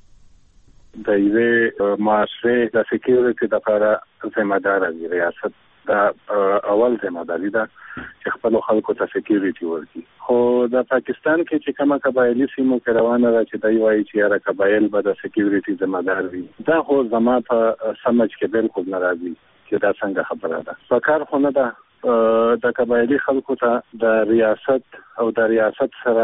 د یوې معاشرې د سکیورټي لپاره ذمہ دار دی ریاست دا اول ذمہ داری ده چې خپل خلکو ته سکیورټي ورکړي. خو د پاکستان کې چې کومه قبایلی سیمو کې روانه ده چې دوی وایي چې یاره قبایل به د سکیورټي ذمہ دار وي دا خو زما په سمجھ کې بالکل نه راځي چې دا څنګه خبره ده. پکار خو نه ده د قبایلی خلکو ته د ریاست او د ریاست سره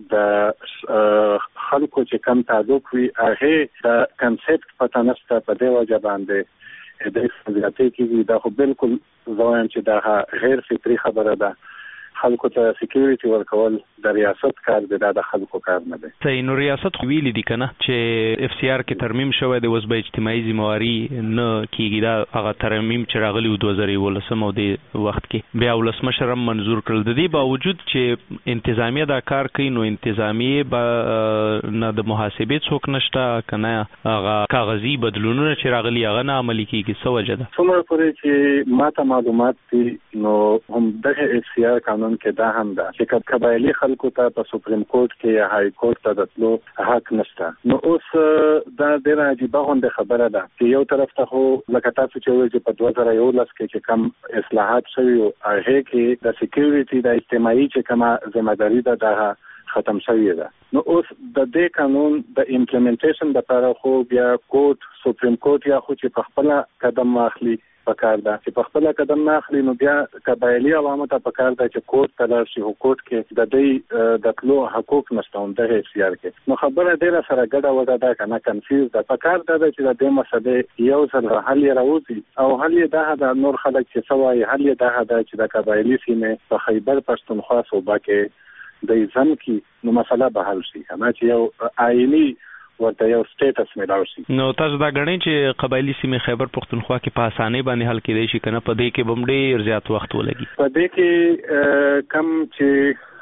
د خلکو چې کم تعلق وي هغه د کنسپټ پته نشته په دې وجه باندې د فزیاتي کې دا خو بالکل زوایم چې دا غیر فطری خبره ده. خلکو ته سکیورټي ورکول د ریاست کار دی دا د خلکو کار نه دی. صحیح. نو ریاست خو ویلي دي کنه چې اف سی آر کې ترمیم شوی دی اوس به اجتماعي ذمہواري نه کیږي دا هغه ترمیم چې راغلی و دوه زره یولسم او د وخت کې بیا ولسمشر هم منظور کړل. د دې باوجود چې انتظامیه دا کار کوي نو انتظامیه به نه د محاسبې څوک نشته کنه هغه کاغذي بدلونونه چې راغلي هغه نه عملي کیږي څه وجه ده؟ څومره پورې چې ماته معلومات دي نو هم دغه اف سی آر قانون کې دا هم ده چې قبایلی خلکو ته په سپریم کورټ کې یا های کورټ ته د تلو حق نشته. نو اوس دا ډېره عجیبه غونډه خبره ده چې یو طرف ته خو لکه تاسو چې وایي چې په دوه زره یولس کې چې کم اصلاحات شوي هغه کې د سکیورټي د اجتماعي چې کومه ذمہداري ده دا ختم شوی ده. نو اوس د دې قانون د امپلیمنټیشن لپاره خو بیا کورټ سپریم کورټ یا خو چې په خپل قدم واخلي پکار ده چې په خپل قدم نه اخلي نو بیا قبایلی عوامو ته پکار ده چې کورټ ته لاړ شي. کورټ کې د دې د تلو حقوق نشته هم د اف سی آر کې. نو خبره ډیره سره ګډه وډه ده کنه کنفیوز ده. پکار ده چې د دې مسلې یو ځل حل یې راوځي او حل یې ده د نور خلک چې سوای حل یې ده ده چې د قبایلی سیمې په خیبر پښتونخوا صوبه کې د ځم کې نو مسله به حل شي کنه چې یو آئینی ورته یو سټیټس ملاو شي. نو تاسو دا غړئ چې قبایلی سیمې خیبر پښتونخوا کې په اسانۍ باندې حل کېدای شي کنه په دې کې بم ډېر زیات وخت ولګي؟ په دې کې کم چې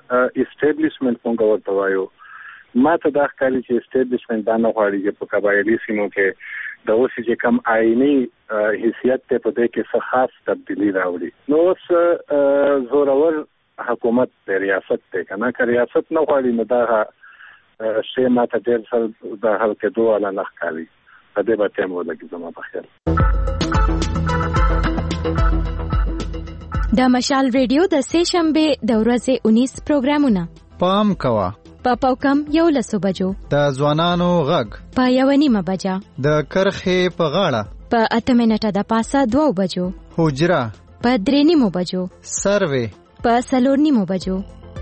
اسټابلیشمنت مونږ ورته وایو. ما ته دا ښکاري چې اسټابلیشمنت دا نه غواړي چې په قبایلي سیمو کې د اوس چې کم آئینی حیثیت ته په دې کې څه خاص تبدیلی راوړي. نو اوس زورور حکومت د ریاست ته کنه که ریاست نه غواړي نو دا شی ما ته ډېر څه د حل کېدو والا نه ښکاري. په دې به ټایم ولګي زما په خیال. د مشال ریډیو د سې شنبې د ورځې اونیس پروګرامونه پام کوه په پاوکم یو لسو بجو، د ځوانانو غږ په یو نیمه بجه، د کرخې په غاړه په اته منټه د پاسه دوه بجو، حجره په درې نیمو بجو، سروې په څلور نیمو بجو.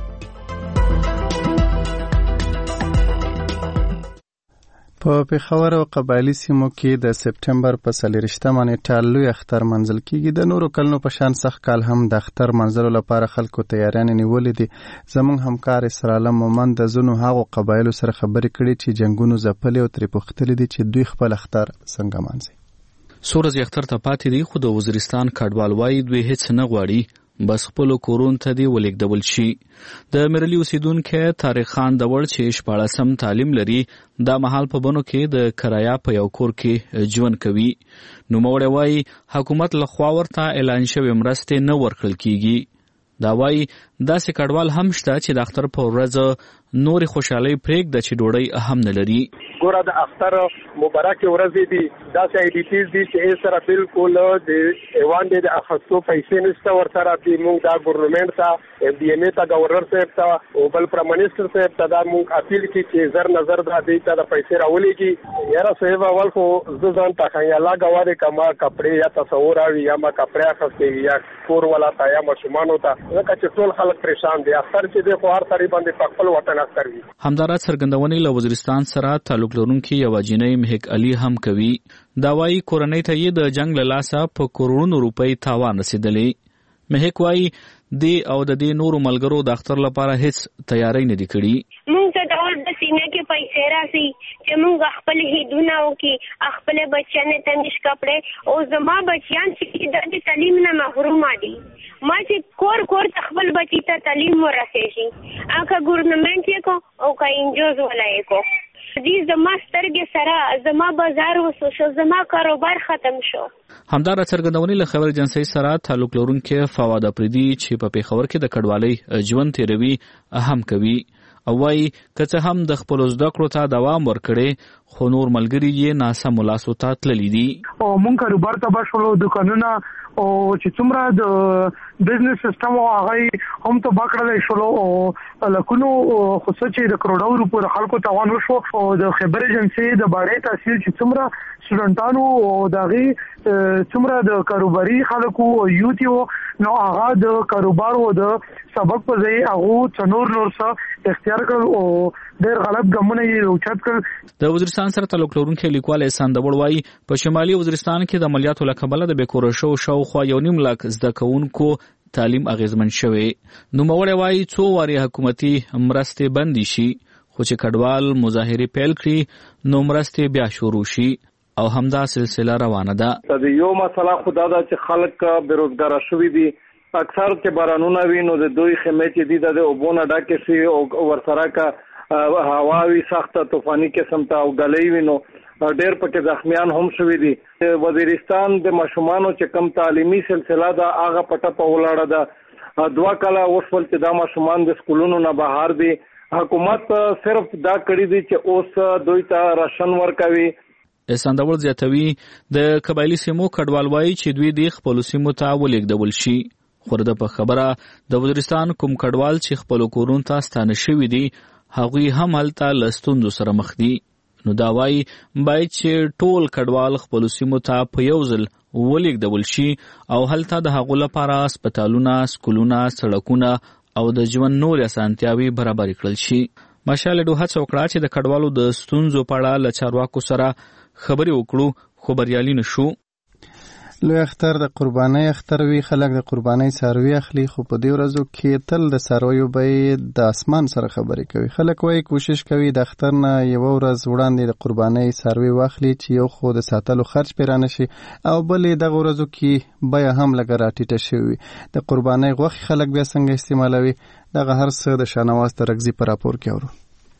په پېښور او قبایلي سیمو کې د سپټمبر په څلېرویشتمه نیټه لوی اختر منځل کېږي. د نورو کلونو په شان سخت کال هم د اختر منځلو لپاره خلکو تیاریانې نیولې دي. زموږ همکار اسرالم مومند د ځینو هغو قبایلو سره خبرې کړي چې جنګونو ځپلي او ترې پوښتلي دي چې دوی خپل اختر څنګه منځي. څو ورځې اختر ته پاتې دي، خو د وزیرستان کډوال وایي دوی هیڅ نه غواړي بس خپلو کورونو ته دې ولېږدول شي. د میرلي اوسیدونکی طارق خان دور چې شپاړسم تعلیم لري دا مهال په بنو کې د کرایه په یو کور کې ژوند کوي. نوموړی وایي حکومت له خوا ورته اعلان شوې مرستې نه ورکړل کیږي. دا وایي داسې کډوال هم شته چې د اختر په ورځ نورې خوشحالۍ پرېږده چې ډوډۍ هم نه لري. ګوره د اختر مبارکې ورځې دي، داسې ایډیټیز دي چې یې سره بالکل د ایوان د اخستو پیسې نشته ورسره. دي موږ دا ګورنمنټ ته ایم ډي ایم ای ته ګورنر صاحب ته او بل پرائم منسټر صاحب ته دا موږ اپیل کړي چې زر نظر دا دی ته د پیسې راولېږي. یاره صاحب اول خو زه ځان ته ښایم الله ګواه دی که ما کپړې یا تصور اوي یا ما کپړې اخیستې وي یا کور والا ته یا ماشومانو ته، ځکه چې ټول خلک پریشان دي. اختر چې دی خو هر سړي باندې په خپل وطن اختر وي. همدارد څرګندونې له وزیرستان سره تعلق لرونکي یوه جینۍ مهک علي هم کوي. دا وایي کورنۍ ته یې د جنګ له لاسه په کروڑونو روپۍ تاوان رسېدلی. مهک وایي دی او د دې نورو ملګرو د اختر لپاره هیڅ تیاری نه دي کړي. موږ ته ډول د سینې کې پیسې راسي چې موږ خپل هیدونه وکړي، خپل بچیانو ته نش کپړې او زما بچیان چې د تعلیم نه محروم دي. ما چې کور کور خپل بچی ته تعلیم ورسېږي، اګه ګورنمنت یې کو او کا انجوز ولای کو. دې زما سترګې سره زما بازار وسو شو، زما کاروبار ختم شو. همدارد څرګندونې له خبر ایجنسۍ سره تعلق لرونکي فواد افریدي چې په پېښور کې د کډوالۍ ژوند تیروي هم کوي او وایي که څه هم د خپلو زده کړو ته دوام ورکړی خو نور ملګري یې ناسمو لاسو ته تللي دي. او مونږ کاروبار تباه شولو، دوکانونه او چې څومره د بزنس سیستم هغه هم تباه کړلی شولو او لکونو خصوصا چې د کروڑو روپو د خلکو تاوان وشو. او د خبر ایجنسۍ د باړې تاثیر چې څومره سټوډنټانو او د هغې څومره د کاروباري خلکو یوت یو نو هغه د کاروبار او د سبق په ځای هغه څنور نور څه اختیار کړل او ډېر غلط ګامونه یې اوچت کړل. د وزیرستان سره تعلق لرونکي لیکوال احسان دبړ وایي په شمالي وزیرستان کې د عملیاتو له کبله د بېکوره شو شاوخوا یو نیم لاک زده کوونکو تعلیم اغیزمن شوی. نوموړی وایي څو وارې حکومتي مرستې بندې شي خو چې کډوال مظاهرې پیل کړي نو مرستې بیا شروع شي او همدا سلسله روانه ده. د یو مسله خدا ده چې خلک بیروزګار شوي دي. اکثر چې بارانونه وي نو د دوی خیمې چې دي د اوبونه ډکې شي او ورسره که هوا وي سخته طوفاني قسم ته او ګلۍ وي نو ډېر پکې زخمیان هم شوي دي. وزیرستان د ماشومانو چې کم تعلیمي سلسله ده هغه په ټپه ولاړه ده. دوه کاله وشول چې دا ماشومان د سکولونو نه بهر دي. حکومت صرف دا کړی دی چې اوس دوی ته راشن ورکوي. احسان داور زیاتوي د قبایلي سیمو کډوال وایي چې دوی د خپلو سیمو ته ولېږدول شي. خو د په خبره د وزیرستان کوم کډوال چې خپلو کورونو ته ستانه شوي دي هغوی هم هلته له ستونزو سره مخ دي. نو دا وایي باید چې ټول کډوال خپلو سیمو ته په یو ځل ولېږدول شي او هلته د هغو لپاره هسپتالونه، سکولونه، سړکونه او د ژوند نورې اسانتیاوې برابرې کړل شي. مشال ډو هڅه وکړه چې د کډوالو د ستونزو په اړه له چارواکو سره خبرې وکړو خو بریالي نشو. لوی اختر د قربانۍ اختر وی، خلک د قربانۍ څاروي اخلي، خو په دې ورځو کې تل د څارویو بیې د اسمان سره خبرې کوي. خلک وایي کوشش کوي د اختر نه یوه ورځ وړاندې د قربانۍ څاروي واخلي چې یو خو د ساتلو خرج پرې رانه شي او بلې دغه ورځو کې بیه هم لږه راټیټه شوې وي. د قربانۍ غوښې خلک بیا څنګه استعمالوي، دغه هر څه د شاهنواز ترکزي په راپور کې اورو.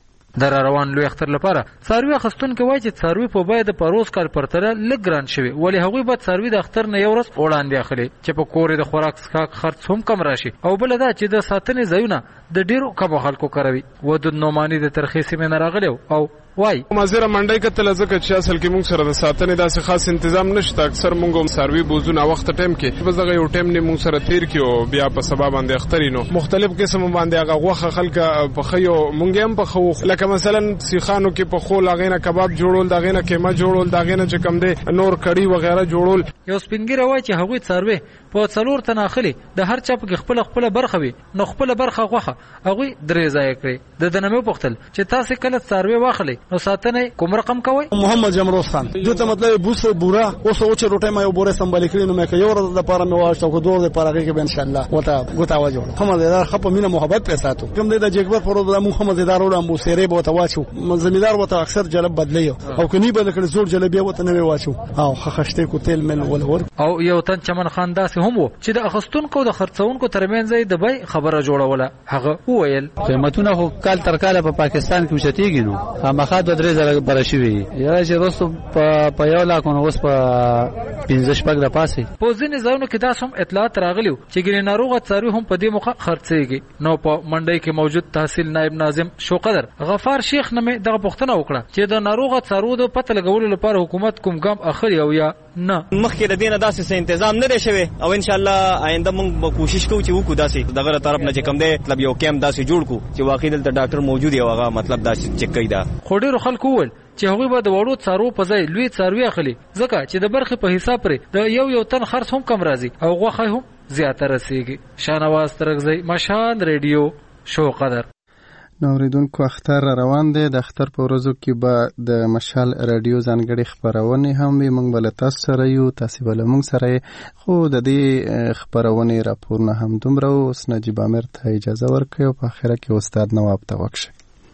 د را روان لوی اختر لپاره څاروي اخیستونکي وایي چې څاروي په بیه د پروز کال پرتله لږ ګران شوي، ولې هغوی باید څاروي د اختر نه یو ورځ وړاندې اخلي چې په کور د خوراک څښاک خرڅ هم کم راشي، او بله دا چې د ساتنې ځایونه د ډېرو کمو خلکو کاروي. ودود نعماني د ترخې سیمې نه راغلی او وای مازیره منډي کتل ځکه چې اصل کې موږ سره د ساتنې داسې خاص تنظیم نشته. اکثر موږ هم سروي بوزونه وخت ټیم کې بس دغه یو ټیم نه موږ سره تیر کیو، بیا په سبب باندې اخترینو مختلف قسم باندې هغه غوخه خلک په خيو موږ هم په خو، لکه مثلا سیخانو کې په خو لاغینه کباب جوړول، داغینه کېما جوړول، داغینه چې کم دي نور کړي وغیرہ جوړول. یو سپینګیره وای چې هغوی څاروي په څلور تنه اخلي، د هر چا په خپل خپل برخه وي، نو خپل برخه غوخه هغوی درې ځای کړي. د دنمو پختل چې تاسو کله څاروي واخلي نو ساتنه کوم رقم کوي؟ محمد جمروز خان دته مطلب بوس بورا اوس او چې روټه ما یو بوره سمبال کړی نو مې یو ورځ د پاره مې واښته کو دوه د پاره کې به ان شاء الله وتا غوتا واجو هم زیدار خپ مینه محبت په ساتو کوم د جګبر پر د محمد زیدار ولا مو سیری به وتا واچو زمیدار وتا اکثر جلب بدلیو او کني به کړ زور جلبي وته نه واچو او خخشته کو تل من ول ور او یو تن چمن خان داسې هم وو چې د اخستونکو د خرڅونکو ترمنځ د بای خبره جوړوله. هغه وویل قیمتونه خو کال تر کاله په پاکستان کې وشتيږي نو خامخا د درې زره برشوي یا چې رسو په یو لاک نو اوس په پنځه شپږ د پاسې په ځینې ځایونو کې داسې هم اطلاعات راغلیو چې ګینې ناروغه څاروي هم په دې موخه خرڅېږي. نو په منډۍ کې موجود تحصیل نائب ناظم شوقدر غفار شیخ نه مې دغه پوښتنه وکړه چې د ناروغه څاروو د پته لګولو لپاره حکومت کوم ګام اخلي او یا نه. مخکې د دې نه داسې څه تنظیم نه دی شوی او ان شاء الله آینده موږ کوشش کوو چې وکړو داسې دغه طرف نه چې کوم دی مطلب یو کیمپ داسې جوړ کړو چې واقعي دلته ډاکټر موجود یو هغه مطلب داسې چک کوي. دا خو ډېرو خلکو وویل چې هغوی به د وړو څارو په ځای لوی څاروي اخلي ځکه چې د برخې په حساب پرې د یو یو تن خرڅ هم کم راځي او غوښه هم زیاته رسیږي. شاهنواز ترکزی، مشال ریډیو، شوقدر. نو اوریدونکو اختر را روان دی. د اختر په ورځو کې به د مشال رادیو ځانګړي خبرونه هم وي. موږ بل تاسو سره یو، تاسو بل موږ سره، خو د دې خبرونه راپورونه هم دومره. اوس نجیب امیر ته اجازه ورکړئ او په اخره کې استاد نواب ته وکړئ.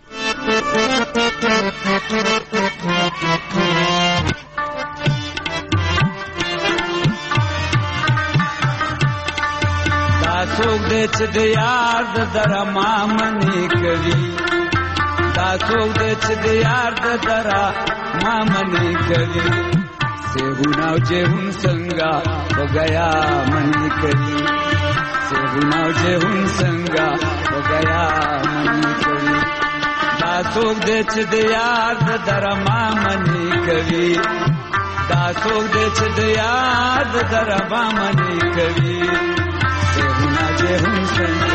دا څوک دې چې د یار د درا مامنې کوي، دا څوک دې چې د یار د درا مامنې کوي، سیهونه او جهون څنګه په گیا منې کوي، سیهونه او جهون څنګه په گیا منې کوي. دا څوک دې چې د یار د درا مامنې کوي، دا څوک دې چې د یار د درا مامنې کوي، سیهونه جهون څنګه.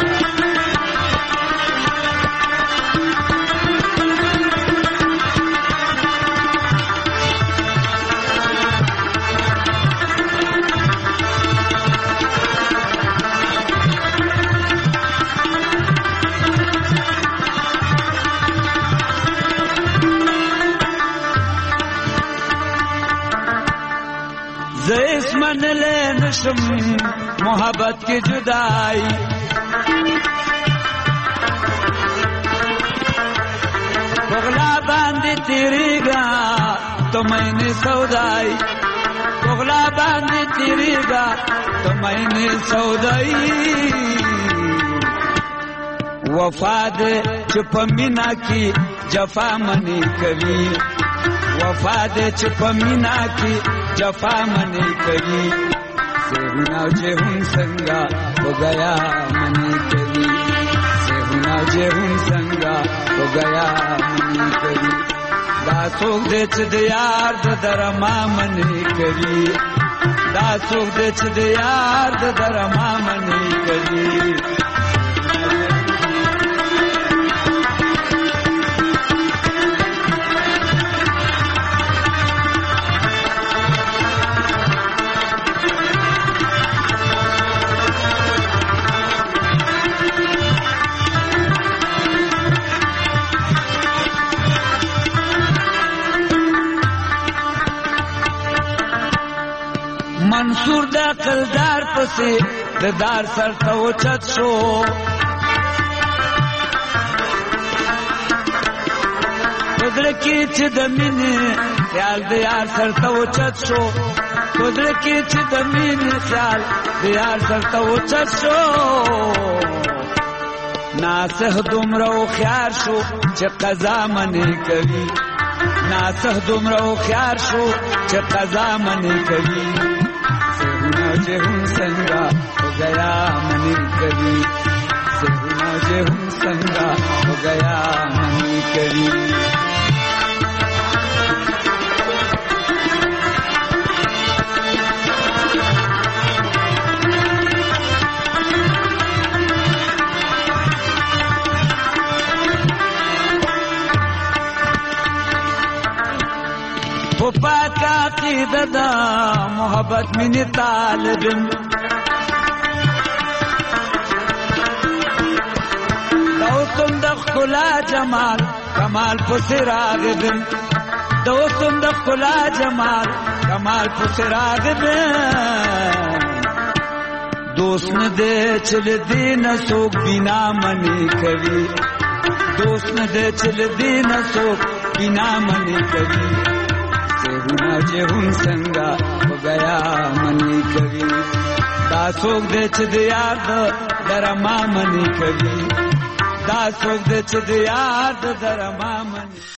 زیس من لے نشم محبت کی جدائی، بغلا باندې تیری گا تو میں نے سودائی، بغلا باندې تیری گا تو میں نے سودائی. وفا دے چپ مینا کی جفا منی کوي، وفا دے چپ مینا کی جفا منی کوي، سیهونه او جهون څنګه په گیا منی کوي، سیهونه او جهون څنګه په گیا منی کوي. دا څوک دې چې د یار د درما منی کوي، دا څوک دې چې د یار د درما منی کوي. منصور د قلدار پسې د دار سر ته اوچت شو قدر کې چې د مینې خیال د یار سر ته اوچت شو قدر کې چې د مینې خیال د یار سر ته اوچت شو ناسه دومره هوښیار شو چې قضا منې کوي ناسه دومره هوښیار شو چې قضا منې کوي سهونه چې هم څنګه هو گیا منې کوي سهونه چې هم څنګه هو گیا منې کوي په پاک عقیده دا محبت مینې طالبم دا اوسم د ښکلا جمال کمال پسې راغبم دا اوسم د ښکلا جمال کمال پسې راغبم دوست نه دی چې له دې نه څوک بنا منې کوي دوست نه دی چې له دې نه څوک بنا منې کوي سهونه چې هم څنګه هو گیا منې کوي دا څوک دی چې د یار د درما منې کوي دا څوک دی چې د یار د درما منې